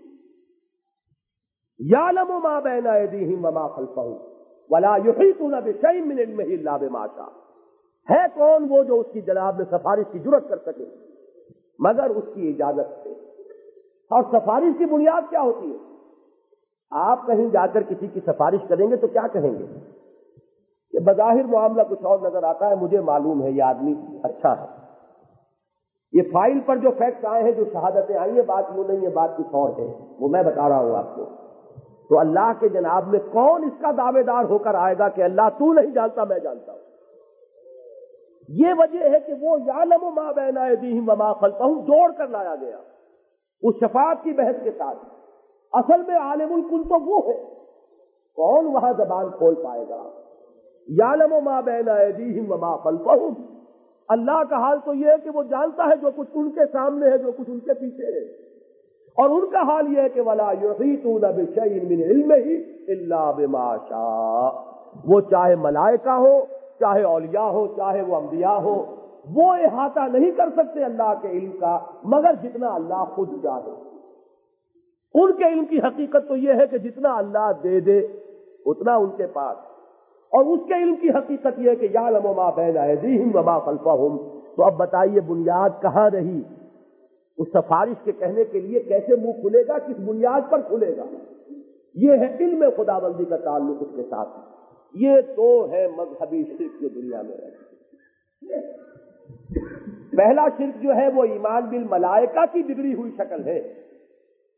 یعلم ما بین ایدیہم وما خلفہم ولا یحیطون بشیء من علمہ الا بما شاء، ہے کون وہ جو اس کی جناب میں سفارش کی جرات کر سکے مگر اس کی اجازت سے؟ اور سفارش کی بنیاد کیا ہوتی ہے؟ آپ کہیں جا کر کسی کی سفارش کریں گے تو کیا کہیں گے کہ بظاہر معاملہ کچھ اور نظر آتا ہے، مجھے معلوم ہے یہ آدمی اچھا ہے، یہ فائل پر جو فیکٹس آئے ہیں، جو شہادتیں آئی ہیں، بات یوں نہیں ہے، بات کچھ اور ہے، وہ میں بتا رہا ہوں آپ کو۔ تو اللہ کے جناب میں کون اس کا دعوے دار ہو کر آئے گا کہ اللہ تو نہیں جانتا، میں جانتا ہوں؟ یہ وجہ ہے کہ وہ یعلم ما بین ایدیہم وما خلفہم جوڑ کر لایا گیا اس شفاعت کی بحث کے ساتھ۔ اصل میں عالم الکل تو وہ ہے، کون وہاں زبان کھول پائے گا؟ یعلم ما بین ایدیہم وما خلفہم، اللہ کا حال تو یہ ہے کہ وہ جانتا ہے جو کچھ ان کے سامنے ہے، جو کچھ ان کے پیچھے ہے، اور ان کا حال یہ ہے کہ ولا یحیطون بشیء من علمہ الا بما شاء، وہ چاہے ملائکہ ہو، چاہے اولیاء ہو، چاہے وہ انبیاء ہو، وہ احاطہ نہیں کر سکتے اللہ کے علم کا مگر جتنا اللہ خود چاہے۔ ان کے علم کی حقیقت تو یہ ہے کہ جتنا اللہ دے دے اتنا ان کے پاس، اور اس کے علم کی حقیقت یہ ہے کہ یعلم ما بین ایدیہم وما خلفہم۔ تو اب بتائیے بنیاد کہاں رہی؟ اس سفارش کے کہنے کے لیے کیسے منہ کھلے گا، کس بنیاد پر کھلے گا؟ یہ ہے علم خداوندی کا تعلق اس کے ساتھ۔ یہ تو ہے مذہبی شرک جو دنیا میں ہے۔ پہلا شرک جو ہے وہ ایمان بالملائکہ کی بگڑی ہوئی شکل ہے،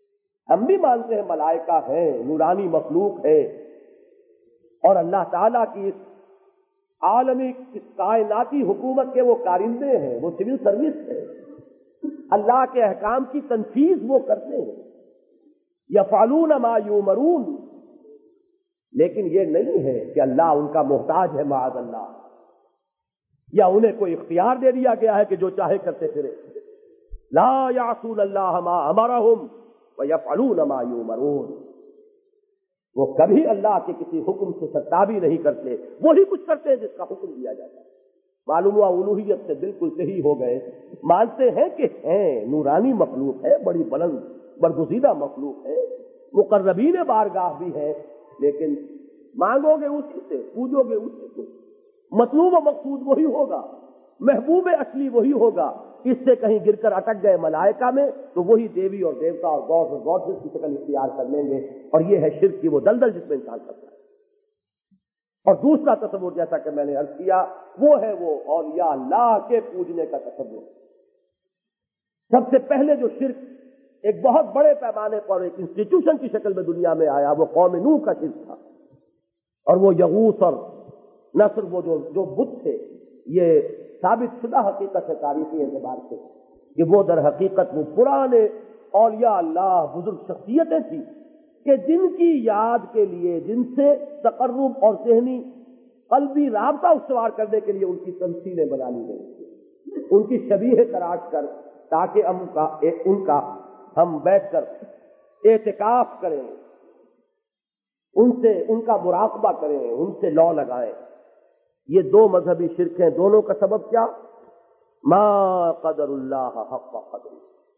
ہم بھی مانتے ہیں ملائکہ ہیں، نورانی مخلوق ہے، اور اللہ تعالیٰ کی اس عالمی اس کائناتی حکومت کے وہ کارندے ہیں، وہ سول سروس ہے، اللہ کے احکام کی تنفیذ وہ کرتے ہیں، یفعلون ما یؤمرون، لیکن یہ نہیں ہے کہ اللہ ان کا محتاج ہے معاذ اللہ، یا انہیں کوئی اختیار دے دیا گیا ہے کہ جو چاہے کرتے پھرے. لا یعصون اللہ ما امرہم ویفعلون ما یؤمرون، وہ کبھی اللہ کے کسی حکم سے سرتابی نہیں کرتے، وہی کچھ کرتے ہیں جس کا حکم دیا جاتا ہے. معلوم ہوا الوہیت سے بالکل صحیح ہو گئے، مانتے ہیں کہ ہیں نورانی مخلوق ہے، بڑی بلند برگزیدہ مخلوق ہے، مقربین بارگاہ بھی ہے، لیکن مانگو گے اسی سے، پوجو گے اسی کو، مطلوب و مقصود وہی ہوگا، محبوب اصلی وہی ہوگا. اس سے کہیں گر کر اٹک گئے ملائکہ میں تو وہی دیوی اور دیوتا اور گاڈ اور گاڈز کی شکل اختیار کر لیں گے، اور یہ ہے شرک کی وہ دلدل جس میں انسان کرتا ہے. اور دوسرا تصور جیسا کہ میں نے عرض کیا وہ ہے وہ اولیاء اللہ کے پوجنے کا تصور. سب سے پہلے جو شرک ایک بہت بڑے پیمانے پر ایک انسٹیٹیوشن کی شکل میں دنیا میں آیا وہ قوم نوح کا شرک تھا، اور وہ یغوث اور نصر وہ جو جو بت تھے، یہ ثابت شدہ حقیقت ہے تاریخی اعتبار سے کہ وہ در حقیقت وہ پرانے اولیاء اللہ بزرگ شخصیتیں تھیں کہ جن کی یاد کے لیے، جن سے تقرب اور ذہنی قلبی رابطہ استوار کرنے کے لیے ان کی تمثیلیں بنا لی گئی، ان کی شبیہ تراش کر، تاکہ ہم کا ان کا ہم بیٹھ کر اعتکاف کریں، ان سے ان کا مراقبہ کریں، ان سے لو لگائیں. یہ دو مذہبی شرک ہیں. دونوں کا سبب کیا؟ ما قدر اللہ حق قدر.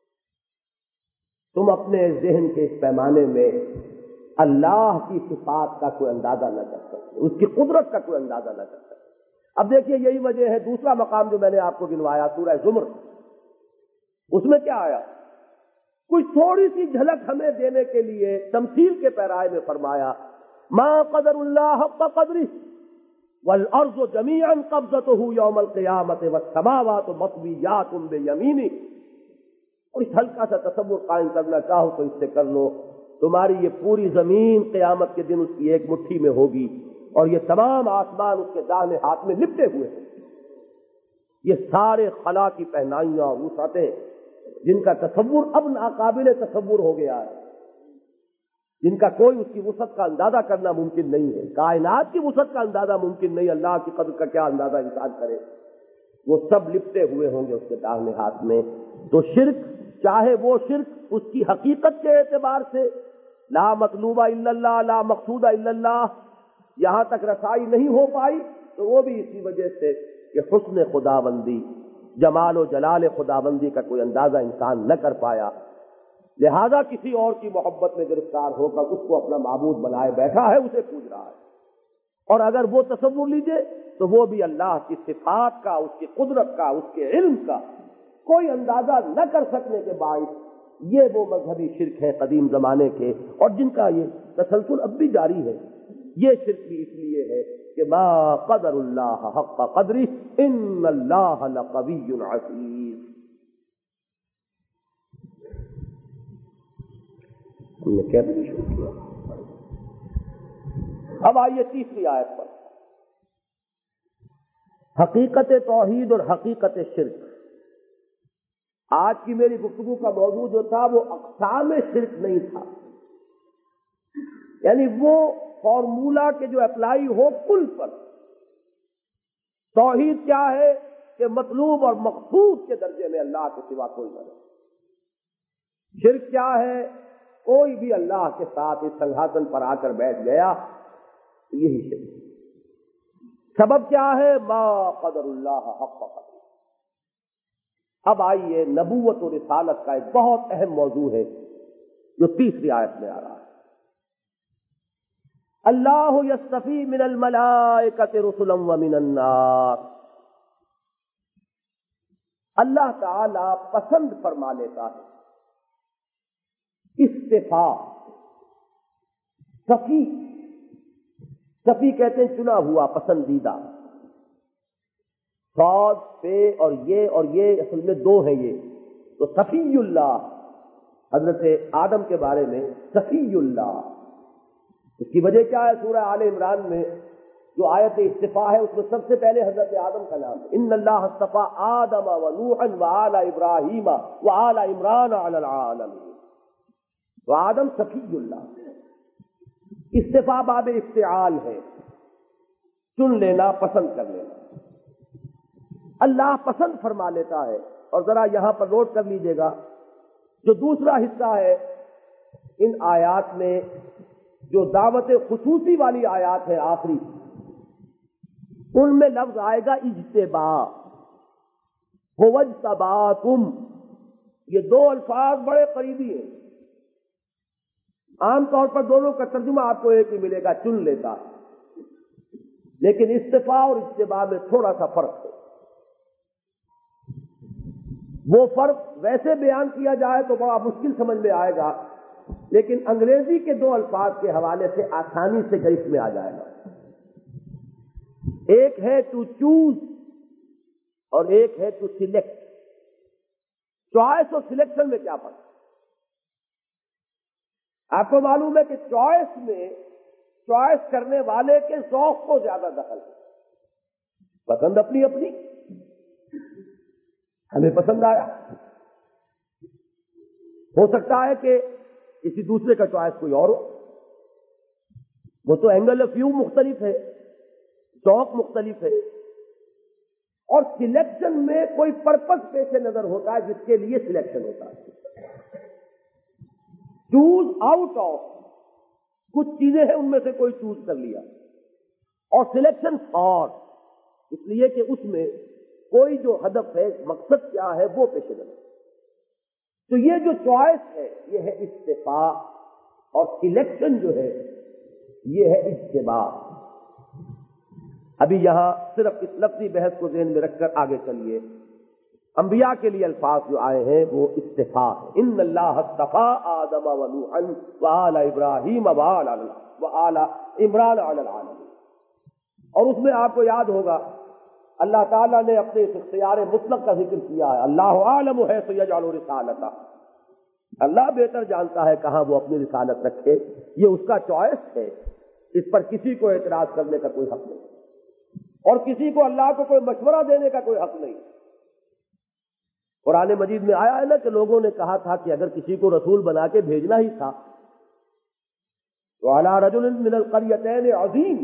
تم اپنے ذہن کے اس پیمانے میں اللہ کی صفات کا کوئی اندازہ نہ کر سکتے، اس کی قدرت کا کوئی اندازہ نہ کر سکتے. اب دیکھیے یہی وجہ ہے، دوسرا مقام جو میں نے آپ کو گنوایا سورہ زمر، اس میں کیا آیا؟ کچھ تھوڑی سی جھلک ہمیں دینے کے لیے تمثیل کے پیرائے میں فرمایا ما قدر اللہ حق قدرہ والارض جميعا قبضته یوم القیامت والسماوات مطویات بیمینہ. اور اس ہلکا سا تصور قائم کرنا چاہو تو اس سے کر لو، تمہاری یہ پوری زمین قیامت کے دن اس کی ایک مٹھی میں ہوگی، اور یہ تمام آسمان اس کے داہنے ہاتھ میں لپٹے ہوئے ہیں. یہ سارے خلا کی پہنائیاں اور وسعتیں جن کا تصور اب ناقابل تصور ہو گیا ہے، جن کا کوئی اس کی وسعت کا اندازہ کرنا ممکن نہیں ہے، کائنات کی وسعت کا اندازہ ممکن نہیں، اللہ کی قدر کا کیا اندازہ انسان کرے، وہ سب لپٹے ہوئے ہوں گے اس کے داہنے ہاتھ میں. تو شرک، چاہے وہ شرک اس کی حقیقت کے اعتبار سے لا مطلوبہ الا اللہ، لا مقصودہ الا اللہ، یہاں تک رسائی نہیں ہو پائی، تو وہ بھی اسی وجہ سے کہ حسن خداوندی، جمال و جلال خداوندی کا کوئی اندازہ انسان نہ کر پایا، لہذا کسی اور کی محبت میں گرفتار ہو کر اس کو اپنا معبود بنائے بیٹھا ہے، اسے پوج رہا ہے. اور اگر وہ تصور لیجئے تو وہ بھی اللہ کی صفات کا، اس کی قدرت کا، اس کے علم کا کوئی اندازہ نہ کر سکنے کے باعث یہ وہ مذہبی شرک ہے قدیم زمانے کے، اور جن کا یہ تسلسل اب بھی جاری ہے. یہ شرک بھی اس لیے ہے کہ ما قدر اللہ حق قدرہ ان اللہ لقوی عزیز. ہم نے کیسے شروع کیا؟ اب آئیے تیسری آیت پر، حقیقت توحید اور حقیقت شرک. آج کی میری گفتگو کا موضوع جو تھا وہ اقسام شرک نہیں تھا، یعنی وہ فارمولا کے جو اپلائی ہو کل پر. توحید کیا ہے کہ مطلوب اور مقصود کے درجے میں اللہ کے سوا کوئی نہ رہے. شرک کیا ہے؟ کوئی بھی اللہ کے ساتھ اس سنگھاسن پر آ کر بیٹھ گیا، یہی شرک. سبب کیا ہے؟ ما قدر اللہ حق قدر. اب آئیے نبوت و رسالت کا ایک بہت اہم موضوع ہے جو تیسری آیت میں آ رہا ہے. اللہ یصطفی من الملائکۃ رسلا ومن الناس. اللہ تعالی پسند فرما لیتا ہے. استفا، صفی، صفی کہتے ہیں چنا ہوا، پسندیدہ. صاد، پے اور یہ اور یہ اصل میں دو ہیں. یہ تو صفی اللہ حضرت آدم کے بارے میں صفی اللہ، اس کی وجہ کیا ہے؟ سورہ آل عمران میں جو آیت اصطفاء ہے اس میں سب سے پہلے حضرت آدم کا نام ہے، ان اللہ اصطفیٰ آدم و نوحا و آل ابراہیم و آل عمران علی العالمین، تو آدم صفی اللہ، اصطفاء باب افتعال ہے، چن لینا، پسند کر لینا، اللہ پسند فرما لیتا ہے۔ اور ذرا یہاں پر نوٹ کر لیجئے گا، جو دوسرا حصہ ہے ان آیات میں، جو دعوت خصوصی والی آیات ہے آخری، ان میں لفظ آئے گا اجتباء، هو اجتباکم، یہ دو الفاظ بڑے قریبی ہیں، عام طور پر دونوں کا ترجمہ آپ کو ایک ہی ملے گا، چن لیتا ہے، لیکن اصطفاء اور اجتباء میں تھوڑا سا فرق ہے۔ وہ فرق ویسے بیان کیا جائے تو بڑا مشکل سمجھ میں آئے گا، لیکن انگریزی کے دو الفاظ کے حوالے سے آسانی سے گرفت میں آ جائے گا۔ ایک ہے ٹو چوز اور ایک ہے ٹو سلیکٹ۔ چوائس اور سلیکشن میں کیا فرق؟ آپ کو معلوم ہے کہ چوائس میں چوائس کرنے والے کے ذوق کو زیادہ دخل ہے، پسند اپنی اپنی، ہمیں پسند آیا، ہو سکتا ہے کہ کسی دوسرے کا چوائس کوئی اور ہو، وہ تو اینگل آف ویو مختلف ہے، ذوق مختلف ہے، اور سلیکشن میں کوئی پرپس پیش نظر ہوتا ہے جس کے لیے سلیکشن ہوتا ہے۔ چوز آؤٹ آف، کچھ چیزیں ہیں ان میں سے کوئی چوز کر لیا، اور سلیکشن فار، اس لیے کہ اس میں کوئی جو ہدف ہے، مقصد کیا ہے، وہ پیش نظر۔ تو یہ جو چوائس ہے یہ ہے اصطفاء، اور سلیکشن جو ہے یہ ہے اجتباء۔ ابھی یہاں صرف اس لفظی بحث کو ذہن میں رکھ کر آگے چلیے۔ انبیاء کے لیے الفاظ جو آئے ہیں وہ اصطفاء ہے، ان اللہ اصطفیٰ آدم و نوحا و آل ابراہیم و آل عمران علی العالمین، اور اس میں آپ کو یاد ہوگا اللہ تعالیٰ نے اپنے اس اختیار مطلق کا ذکر کیا ہے، اللہ عالم حیث یجعل رسالتہ، اللہ بہتر جانتا ہے کہاں وہ اپنی رسالت رکھے، یہ اس کا چوائس ہے، اس پر کسی کو اعتراض کرنے کا کوئی حق نہیں، اور کسی کو اللہ کو کوئی مشورہ دینے کا کوئی حق نہیں۔ قرآن مجید میں آیا ہے نا کہ لوگوں نے کہا تھا کہ اگر کسی کو رسول بنا کے بھیجنا ہی تھا تو علی رجل من القریتین عظیم،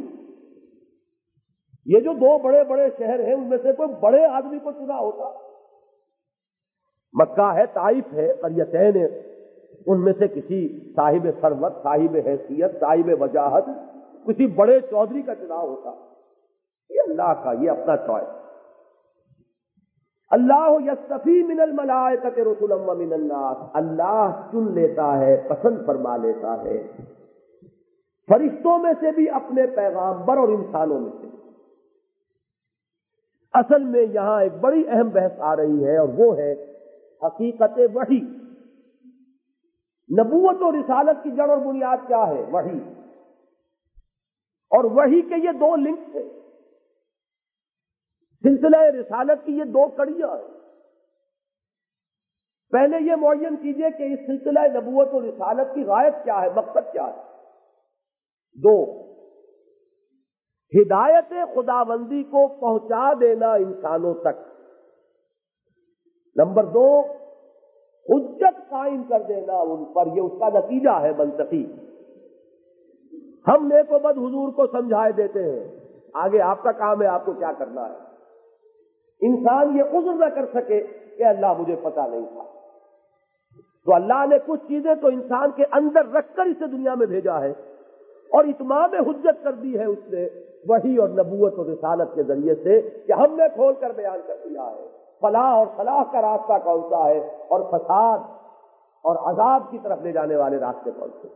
یہ جو دو بڑے بڑے شہر ہیں ان میں سے کوئی بڑے آدمی کو چنا ہوتا، مکہ ہے، طائف ہے، قریتین ہے، ان میں سے کسی صاحب ثروت، صاحب حیثیت، صاحب وجاہت، کسی بڑے چودھری کا چناؤ ہوتا۔ یہ اللہ کا، یہ اپنا چوائس۔ اللہ یصطفی من الملائکۃ رسلا ومن الناس، اللہ چن لیتا ہے، پسند فرما لیتا ہے فرشتوں میں سے بھی اپنے پیغامبر اور انسانوں میں سے۔ اصل میں یہاں ایک بڑی اہم بحث آ رہی ہے، اور وہ ہے حقیقت وحی۔ نبوت اور رسالت کی جڑ اور بنیاد کیا ہے؟ وحی، اور وحی کے یہ دو لنکس ہیں، سلسلہ رسالت کی یہ دو کڑیاں ہیں۔ پہلے یہ معین کیجئے کہ اس سلسلہ نبوت اور رسالت کی غایت کیا ہے، مقصد کیا ہے؟ دو، ہدایت خداوندی کو پہنچا دینا انسانوں تک۔ نمبر دو، حجت قائم کر دینا ان پر، یہ اس کا نتیجہ ہے منطقی۔ ہم نیک و بد حضور کو سمجھائے دیتے ہیں، آگے آپ کا کام ہے آپ کو کیا کرنا ہے۔ انسان یہ عذر نہ کر سکے کہ اللہ مجھے پتا نہیں تھا، تو اللہ نے کچھ چیزیں تو انسان کے اندر رکھ کر اسے دنیا میں بھیجا ہے، اور اتمام حجت کر دی ہے اس نے وحی اور نبوت اور رسالت کے ذریعے سے، کہ ہم نے کھول کر بیان کر دیا ہے فلاح اور صلاح کا راستہ کون سا ہے، اور فساد اور عذاب کی طرف لے جانے والے راستے کون سے۔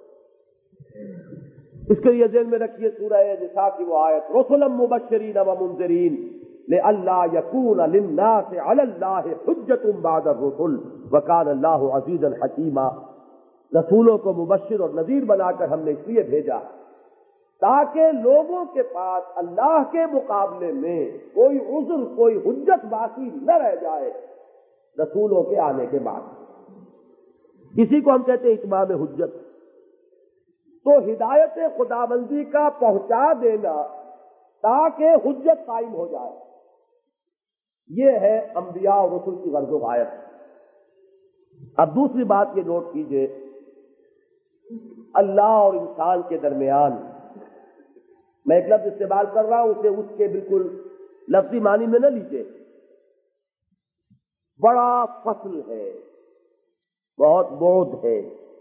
اس کے لیے ذہن میں رکھیے سورہ نساء کی وہ آیت، رسلا مبشرین ومنذرین لئلا یکون للناس علی اللہ حجۃ بعد الرسل وکان اللہ عزیزا حکیما۔ رسولوں کو مبشر اور نذیر بنا کر ہم نے اس لیے بھیجا تاکہ لوگوں کے پاس اللہ کے مقابلے میں کوئی عذر، کوئی حجت باقی نہ رہ جائے رسولوں کے آنے کے بعد۔ اسی کو ہم کہتے ہیں اتمام حجت۔ تو ہدایت خداوندی کا پہنچا دینا تاکہ حجت قائم ہو جائے، یہ ہے انبیاء اور رسل کی غرض و غایت۔ اب دوسری بات یہ نوٹ کیجئے، اللہ اور انسان کے درمیان میں ایک لفظ استعمال کر رہا ہوں، اسے اس کے بالکل لفظی معنی میں نہ لیجیے، بڑا فصل ہے، بہت بعد ہے،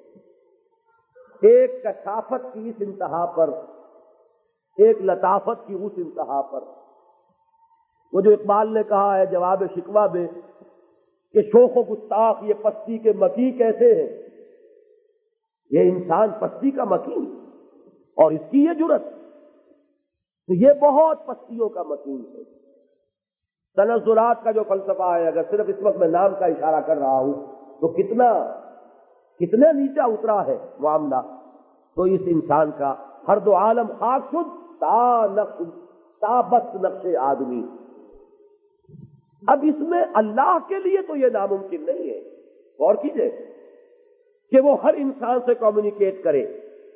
ایک کثافت کی اس انتہا پر، ایک لطافت کی اس انتہا پر۔ وہ جو اقبال نے کہا ہے جواب شکوہ میں کہ شوخ و گستاخ یہ پستی کے مکی کیسے ہیں، یہ انسان پستی کا مکی اور اس کی یہ جرت، تو یہ بہت پستیوں کا مکین ہے۔ تنزلات کا جو فلسفہ ہے، اگر صرف اس وقت میں نام کا اشارہ کر رہا ہوں تو کتنا کتنا نیچا اترا ہے معاملہ۔ تو اس انسان کا ہر دو عالم خاک شد تا نقش تا بس نقش آدمی۔ اب اس میں اللہ کے لیے تو یہ ناممکن نہیں ہے، غور کیجئے کہ وہ ہر انسان سے کمیونیکیٹ کرے،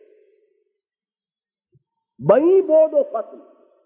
بئی بود و فصل،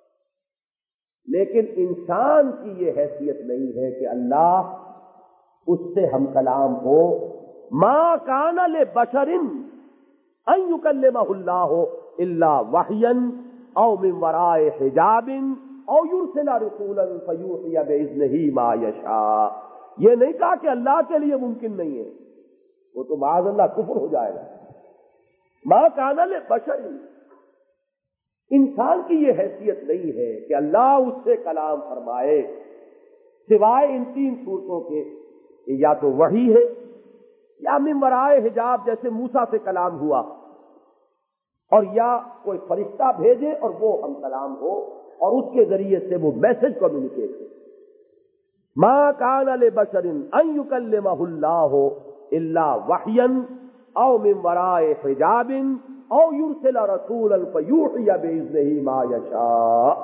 لیکن انسان کی یہ حیثیت نہیں ہے کہ اللہ اس سے ہم کلام ہو۔ ما کان لبشر ان یکلمہ اللہ الا وحیا او من وراء حجاب او یرسل رسولا فیوحی باذنہ ما یشاء۔ یہ نہیں کہا کہ اللہ کے لیے ممکن نہیں ہے، وہ تو معاذ اللہ کفر ہو جائے گا۔ ما کان لبشر، انسان کی یہ حیثیت نہیں ہے کہ اللہ اس سے کلام فرمائے سوائے ان تین صورتوں کے، یا تو وحی ہے، یا من ورائے حجاب جیسے موسیٰ سے کلام ہوا، اور یا کوئی فرشتہ بھیجے اور وہ ہم کلام ہو اور اس کے ذریعے سے وہ میسج کمیونیکیٹ ہو۔ ما کان لبشر ان یکلمہ اللہ الا وحیا او من ورائے حجاب او یرسل رسولا فیوحی باذنہ ما یشاء۔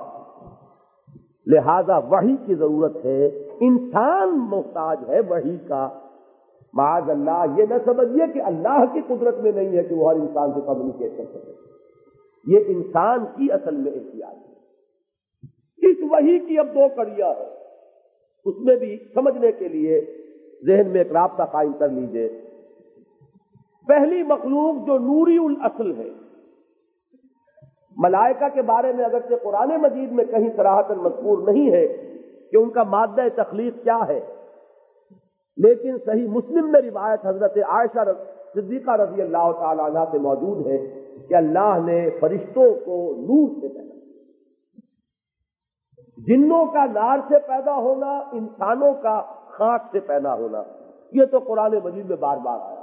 لہذا وحی کی ضرورت ہے، انسان محتاج ہے وحی کا۔ معاذ اللہ یہ نہ سمجھیے کہ اللہ کی قدرت میں نہیں ہے کہ وہ ہر انسان سے کمیونیکیٹ کر سکے، یہ انسان کی اصل میں احتیاج ہے۔ اس وحی کی اب دو کڑیاں ہیں، اس میں بھی سمجھنے کے لیے ذہن میں ایک رابطہ قائم کر لیجئے۔ پہلی مخلوق جو نوری الاصل ہے، ملائکہ کے بارے میں اگرچہ قرآن مجید میں کہیں صراحتاً مذکور نہیں ہے کہ ان کا مادہ تخلیق کیا ہے، لیکن صحیح مسلم میں روایت حضرت عائشہ صدیقہ رضی اللہ تعالی عنہ سے موجود ہے کہ اللہ نے فرشتوں کو نور سے پیدا کیا، جنوں کا نار سے پیدا ہونا، انسانوں کا خاک سے پیدا ہونا، یہ تو قرآن مجید میں بار بار آیا۔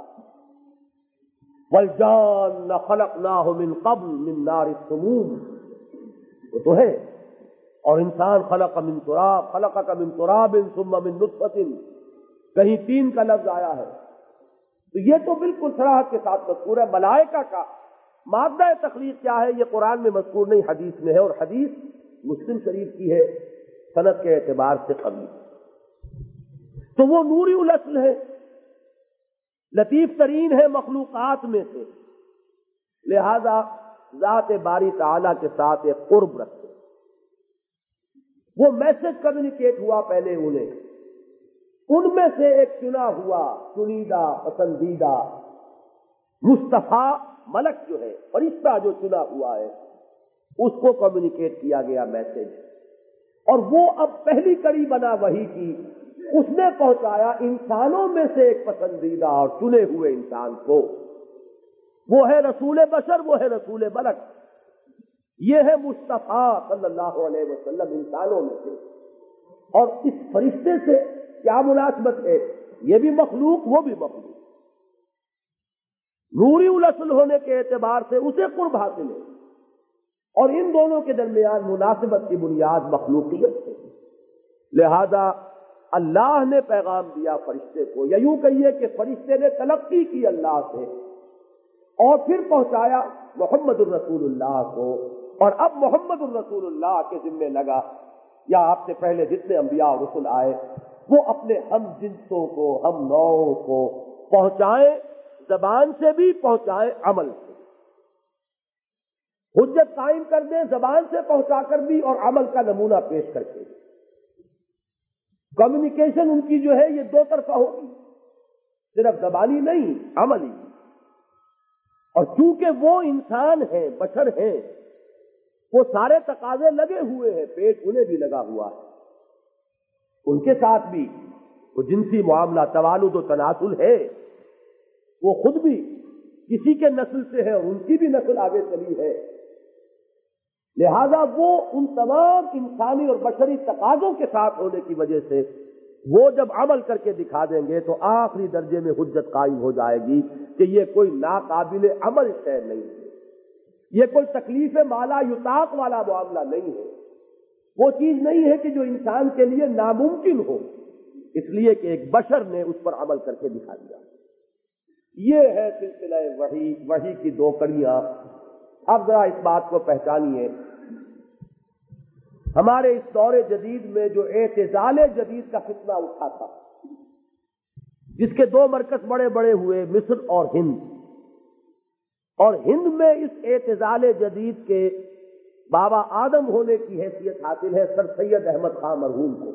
وَالْجَانَّ خَلَقْنَاهُ مِنْ قَبْلُ مِنْ نَارِ السُّمُومِ، وہ تو ہے، اور انسان خلق من تراب خلقك من تراب ثم من نطفة، کہیں تین کا لفظ آیا ہے، تو یہ تو بالکل صراحت کے ساتھ مذکور ہے۔ ملائکہ کا مادہ تخلیق کیا ہے یہ قرآن میں مذکور نہیں، حدیث میں ہے، اور حدیث مسلم شریف کی ہے، سند کے اعتبار سے قوی، تو وہ نوری الاصل ہے، لطیف ترین ہے مخلوقات میں سے، لہذا ذات باری تعالیٰ کے ساتھ ایک قرب رکھتے، وہ میسج کمیونیکیٹ ہوا پہلے انہیں، ان میں سے ایک چنا ہوا چنیدہ پسندیدہ مصطفیٰ ملک جو ہے، فرشتہ جو چنا ہوا ہے، اس کو کمیونیکیٹ کیا گیا میسج، اور وہ اب پہلی کڑی بنا وحی کی، اس نے پہنچایا انسانوں میں سے ایک پسندیدہ اور چنے ہوئے انسان کو، وہ ہے رسول بشر، وہ ہے رسول ملک، یہ ہے مصطفیٰ صلی اللہ علیہ وسلم انسانوں میں سے۔ اور اس فرشتے سے کیا مناسبت ہے، یہ بھی مخلوق وہ بھی مخلوق، نوری الاصل ہونے کے اعتبار سے اسے قرب حاصل ہے، اور ان دونوں کے درمیان مناسبت کی بنیاد مخلوقیت ہے۔ لہذا اللہ نے پیغام دیا فرشتے کو، یا یوں کہیے کہ فرشتے نے تلقی کی اللہ سے، اور پھر پہنچایا محمد الرسول اللہ کو، اور اب محمد الرسول اللہ کے ذمے لگا، یا آپ سے پہلے جتنے انبیاء اور رسل آئے وہ اپنے ہم جنسوں کو، ہم نوعوں کو پہنچائیں زبان سے بھی پہنچائیں عمل سے. حجت قائم کر دیں زبان سے پہنچا کر بھی اور عمل کا نمونہ پیش کر کے. کمیونیکیشن ان کی جو ہے یہ دو طرفہ ہوگی، صرف زبانی نہیں عملی. اور چونکہ وہ انسان ہیں، بشر ہیں، وہ سارے تقاضے لگے ہوئے ہیں، پیٹ انہیں بھی لگا ہوا ہے، ان کے ساتھ بھی وہ جنسی معاملہ توالد و تناسل ہے، وہ خود بھی کسی کے نسل سے ہے اور ان کی بھی نسل آگے چلی ہے. لہذا وہ ان تمام انسانی اور بشری تقاضوں کے ساتھ ہونے کی وجہ سے وہ جب عمل کر کے دکھا دیں گے تو آخری درجے میں حجت قائم ہو جائے گی کہ یہ کوئی ناقابل عمل شے نہیں ہے، یہ کوئی تکلیف مالا یطاق والا معاملہ نہیں ہے، وہ چیز نہیں ہے کہ جو انسان کے لیے ناممکن ہو، اس لیے کہ ایک بشر نے اس پر عمل کر کے دکھا دیا. یہ ہے سلسلہ وحی، وحی کی دو کڑیاں. اب ذرا اس بات کو پہچانیے، ہمارے اس دور جدید میں جو اعتزال جدید کا فتنہ اٹھا تھا، جس کے دو مرکز بڑے بڑے ہوئے، مصر اور ہند، اور ہند میں اس اعتزال جدید کے بابا آدم ہونے کی حیثیت حاصل ہے سر سید احمد خان مرحوم کو.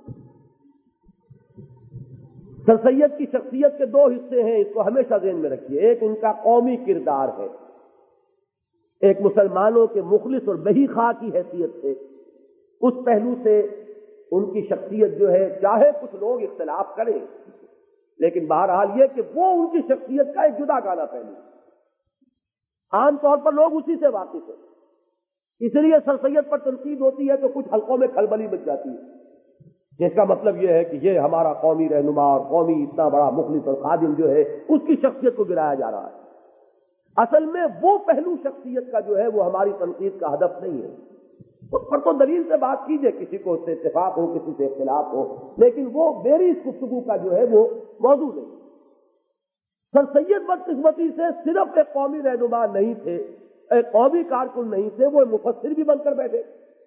سر سید کی شخصیت کے دو حصے ہیں، اس کو ہمیشہ ذہن میں رکھیے. ایک ان کا قومی کردار ہے، ایک مسلمانوں کے مخلص اور بہی خواہ کی حیثیت سے، اس پہلو سے ان کی شخصیت جو ہے، چاہے کچھ لوگ اختلاف کریں لیکن بہرحال یہ کہ وہ ان کی شخصیت کا ایک جدا گانا پہلو، عام طور پر لوگ اسی سے واقف ہیں. اس لیے سر سید پر تنقید ہوتی ہے تو کچھ حلقوں میں کھلبلی مچ جاتی ہے، جس کا مطلب یہ ہے کہ یہ ہمارا قومی رہنما اور قومی اتنا بڑا مخلص اور خادم جو ہے اس کی شخصیت کو گرایا جا رہا ہے. اصل میں وہ پہلو شخصیت کا جو ہے وہ ہماری تنقید کا ہدف نہیں ہے. اس پر تو دلیل سے بات کیجئے، کسی کو اس سے اتفاق ہو، کسی سے اختلاف ہو، لیکن وہ میری اس گفتگو کا جو ہے وہ موضوع نہیں. سر سید بدقسمتی سے صرف ایک قومی رہنما نہیں تھے، ایک قومی کارکن نہیں تھے، وہ مفسر بھی بن کر بیٹھے.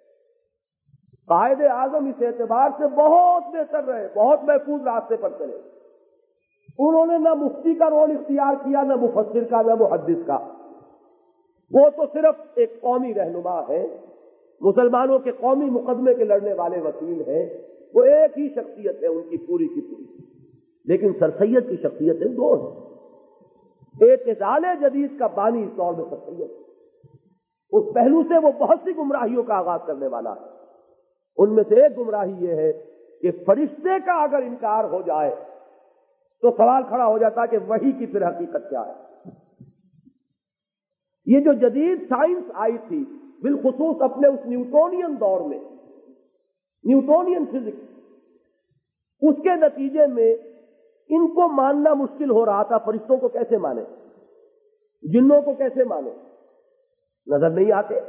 قائد اعظم اس اعتبار سے بہت بہتر رہے، بہت محفوظ راستے پر چلے. انہوں نے نہ مفتی کا رول اختیار کیا، نہ مفسر کا، نہ محدث کا. وہ تو صرف ایک قومی رہنما ہے، مسلمانوں کے قومی مقدمے کے لڑنے والے وکیل ہیں. وہ ایک ہی شخصیت ہے ان کی پوری کی پوری. لیکن سر سید کی شخصیتیں دو ہیں. اعتزال جدید کا بانی اس دور میں سر سید ہے. اس پہلو سے وہ بہت سی گمراہیوں کا آغاز کرنے والا ہے. ان میں سے ایک گمراہی یہ ہے کہ فرشتے کا اگر انکار ہو جائے تو سوال کھڑا ہو جاتا کہ وحی کی پھر حقیقت کیا ہے. یہ جو جدید سائنس آئی تھی بالخصوص اپنے اس نیوٹونین دور میں، نیوٹونین فزکس، اس کے نتیجے میں ان کو ماننا مشکل ہو رہا تھا. فرشتوں کو کیسے مانے، جنوں کو کیسے مانے، نظر نہیں آتے.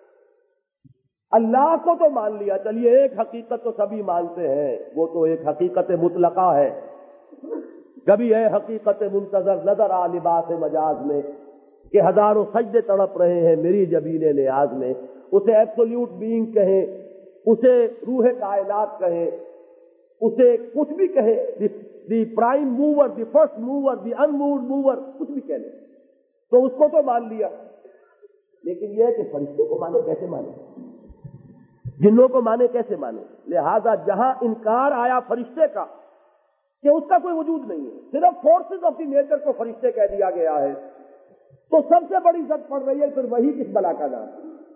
اللہ کو تو مان لیا، چلیے ایک حقیقت تو سبھی مانتے ہیں، وہ تو ایک حقیقت مطلقہ ہے. کبھی ہے حقیقت منتظر نظر آ لباس مجاز میں کہ ہزاروں سجدے تڑپ رہے ہیں میری جبین نیاز میں. اسے ایبسولوٹ بینگ کہیں، اسے روح کائنات کہیں، اسے کچھ بھی کہیں، the prime mover, the first mover, the unmoved mover, کچھ بھی کہہ لیں تو اس کو تو مان لیا. لیکن یہ ہے کہ فرشتوں کو مانے کیسے مانے، جنوں کو مانے کیسے مانے. لہذا جہاں انکار آیا فرشتے کا کہ اس کا کوئی وجود نہیں ہے، صرف فورسز آف دی نیچر کو فرشتے کہہ دیا گیا ہے، تو سب سے بڑی زد پڑ رہی ہے پھر وہی کس بلا کا نام.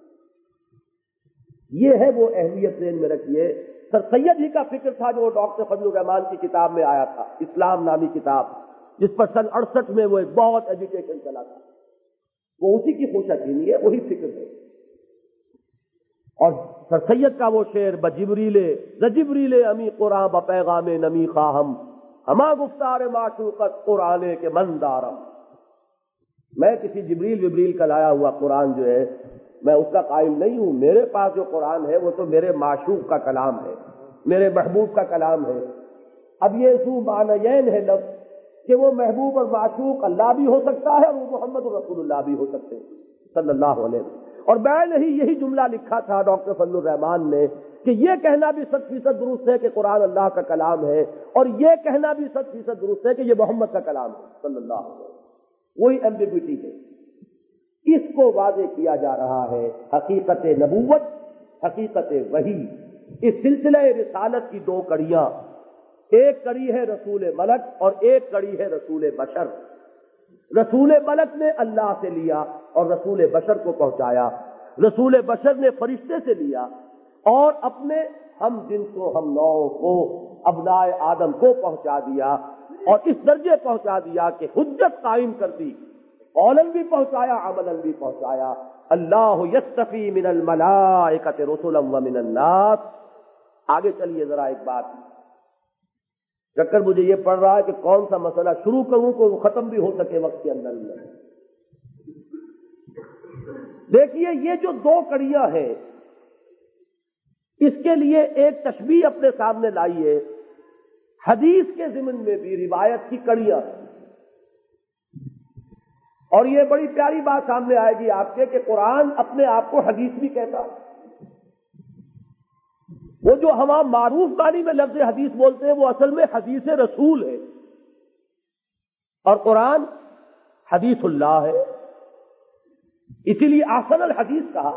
یہ ہے وہ اہمیت ذہن میں رکھیے. سر سید ہی کا فکر تھا جو ڈاکٹر فضل الرحمان کی کتاب میں آیا تھا، اسلام نامی کتاب، جس پر سن اڑسٹھ میں وہ ایک بہت ایجوکیشن چلا تھا. وہ اسی کی خوشی ہے، وہی فکر ہے. اور سر سید کا وہ شعر بجبریل زجبریل امی قرآن بپیغام نمی خواہم ہما گفتار معشوقت قرآن کے مندارم. میں کسی جبریل وبریل کا لایا ہوا قرآن جو ہے میں اس کا قائل نہیں ہوں. میرے پاس جو قرآن ہے وہ تو میرے معشوق کا کلام ہے، میرے محبوب کا کلام ہے. اب یہ سو معنیین ہے لفظ کہ وہ محبوب اور معشوق اللہ بھی ہو سکتا ہے اور وہ محمد رسول اللہ بھی ہو سکتے ہیں صلی اللہ علیہ وسلم. اور میں نے ہی یہی جملہ لکھا تھا ڈاکٹر فضل الرحمان نے کہ یہ کہنا بھی سچ فیصد درست ہے کہ قرآن اللہ کا کلام ہے، اور یہ کہنا بھی سچ فیصد درست ہے کہ یہ محمد کا کلام ہے صلی اللہ علیہ وسلم. کوئی ایمبیگوٹی ہے، اس کو واضح کیا جا رہا ہے۔ حقیقت نبوت، حقیقت وحی، اس سلسلہ رسالت کی دو کڑیاں، ایک کڑی ہے رسول ملک اور ایک کڑی ہے رسول بشر۔ رسول ملک نے اللہ سے لیا اور رسول بشر کو پہنچایا، رسول بشر نے فرشتے سے لیا اور اپنے ہم جنس و ہم نوع کو، ابنائے آدم کو پہنچا دیا، اور اس درجے پہنچا دیا کہ حجت قائم کر دی، قولاً بھی پہنچایا، عملاً بھی پہنچایا۔ اللہ یصطفی من الملائکۃ رسلا ومن الناس۔ آگے چلیے ذرا ایک بات، چکر مجھے یہ پڑ رہا ہے کہ کون سا مسئلہ شروع کروں کہ وہ ختم بھی ہو سکے وقت کے اندر اندر۔ دیکھیے یہ جو دو کڑیاں ہیں، اس کے لیے ایک تشبیہ اپنے سامنے لائیے، حدیث کے ضمن میں بھی روایت کی کڑیاں ہیں، اور یہ بڑی پیاری بات سامنے آئے گی آپ کے کہ قرآن اپنے آپ کو حدیث بھی کہتا ہے۔ وہ جو ہم معروف معنی میں لفظ حدیث بولتے ہیں وہ اصل میں حدیث رسول ہے، اور قرآن حدیث اللہ ہے، اسی لیے احسن الحدیث کہا۔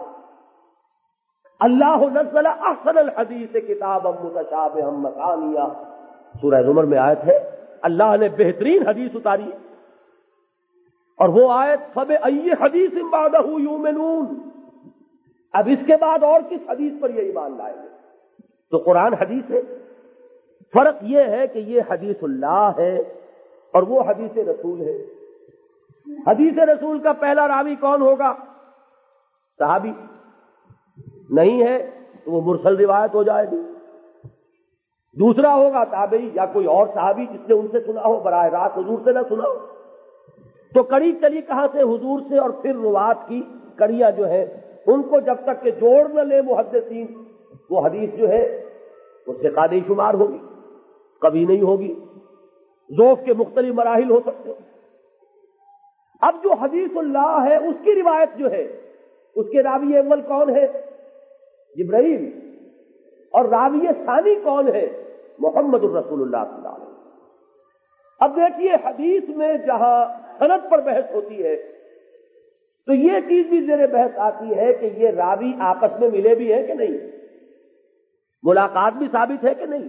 اللہ نزل احسن الحدیث کتابا متشابہا مثانیہ، سورہ زمر میں آیت ہے، اللہ نے بہترین حدیث اتاری، اور وہ آیت فَبِأَيِّ حَدِيثٍ بَعْدَهُ يُؤْمِنُونَ، اب اس کے بعد اور کس حدیث پر یہ ایمان لائیں گے؟ تو قرآن حدیث ہے۔ فرق یہ ہے کہ یہ حدیث اللہ ہے اور وہ حدیث رسول ہے۔ حدیث رسول کا پہلا راوی کون ہوگا؟ صحابی، نہیں ہے تو وہ مرسل روایت ہو جائے گی۔ دوسرا ہوگا تابعی یا کوئی اور صحابی جس نے ان سے سنا ہو، براہ راست حضور سے نہ سنا ہو۔ تو کڑی چلی کہاں سے؟ حضور سے، اور پھر روات کی کڑیاں جو ہے ان کو جب تک کہ جوڑ نہ لے محدثین، وہ حدیث جو ہے وہ ثقہ نہیں شمار ہوگی، کبھی نہیں ہوگی، ذوق کے مختلف مراحل ہو سکتے ہیں۔ اب جو حدیث اللہ ہے اس کی روایت جو ہے اس کے راوی اول کون ہے؟ جبرائیل، اور راوی ثانی کون ہے؟ محمد الرسول اللہ صلی اللہ علیہ وسلم۔ اب دیکھیے حدیث میں جہاں سند پر بحث ہوتی ہے تو یہ چیز بھی زیر بحث آتی ہے کہ یہ راوی آپس میں ملے بھی ہیں کہ نہیں، ملاقات بھی ثابت ہے کہ نہیں۔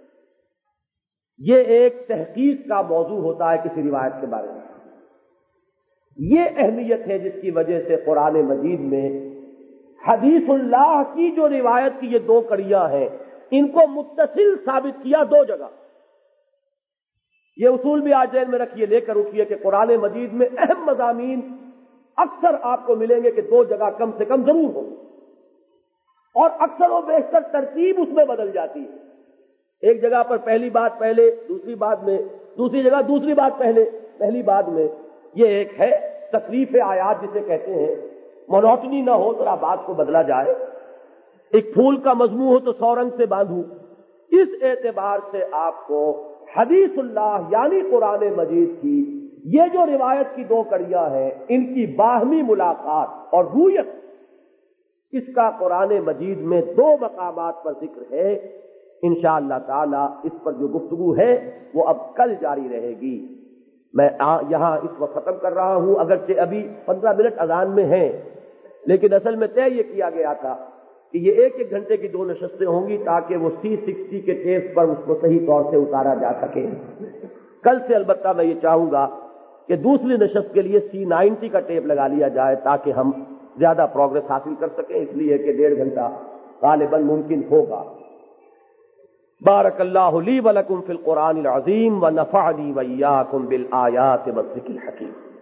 یہ ایک تحقیق کا موضوع ہوتا ہے کسی روایت کے بارے میں۔ یہ اہمیت ہے جس کی وجہ سے قرآن مجید میں حدیث اللہ کی جو روایت کی یہ دو کڑیاں ہیں ان کو متصل ثابت کیا دو جگہ۔ یہ اصول بھی آج ذہن میں رکھیے، لے کر اٹھیے کہ قرآن مجید میں اہم مضامین اکثر آپ کو ملیں گے کہ دو جگہ کم سے کم ضرور ہو، اور اکثر و بیشتر ترتیب اس میں بدل جاتی ہے۔ ایک جگہ پر پہلی بات پہلے، دوسری بات میں، دوسری جگہ دوسری بات پہلے، پہلی بات میں۔ یہ ایک ہے تصریف آیات جسے کہتے ہیں، مونوٹنی نہ ہو، ذرا بات کو بدلا جائے۔ ایک پھول کا مضمون ہو تو سو رنگ سے باندھوں، اس اعتبار سے آپ کو حدیث اللہ یعنی قرآن مجید کی یہ جو روایت کی دو کڑیاں ہیں ان کی باہمی ملاقات اور رویت، اس کا قرآن مجید میں دو مقامات پر ذکر ہے۔ انشاءاللہ تعالی اس پر جو گفتگو ہے وہ اب کل جاری رہے گی۔ میں یہاں اس وقت ختم کر رہا ہوں، اگرچہ ابھی پندرہ منٹ اذان میں ہیں، لیکن اصل میں طے یہ کیا گیا تھا کہ یہ ایک ایک گھنٹے کی دو نشستیں ہوں گی تاکہ وہ سی سکسٹی کے ٹیپ پر اس کو صحیح طور سے اتارا جا سکے۔ کل سے البتہ میں یہ چاہوں گا کہ دوسری نشست کے لیے سی نائنٹی کا ٹیپ لگا لیا جائے تاکہ ہم زیادہ پروگرس حاصل کر سکیں، اس لیے کہ ڈیڑھ گھنٹہ غالباً ممکن ہوگا۔ بارک اللہ لی ولکم فی القرآن العظیم ونفعنی وإیاکم بالآیات والذکر الحکیم۔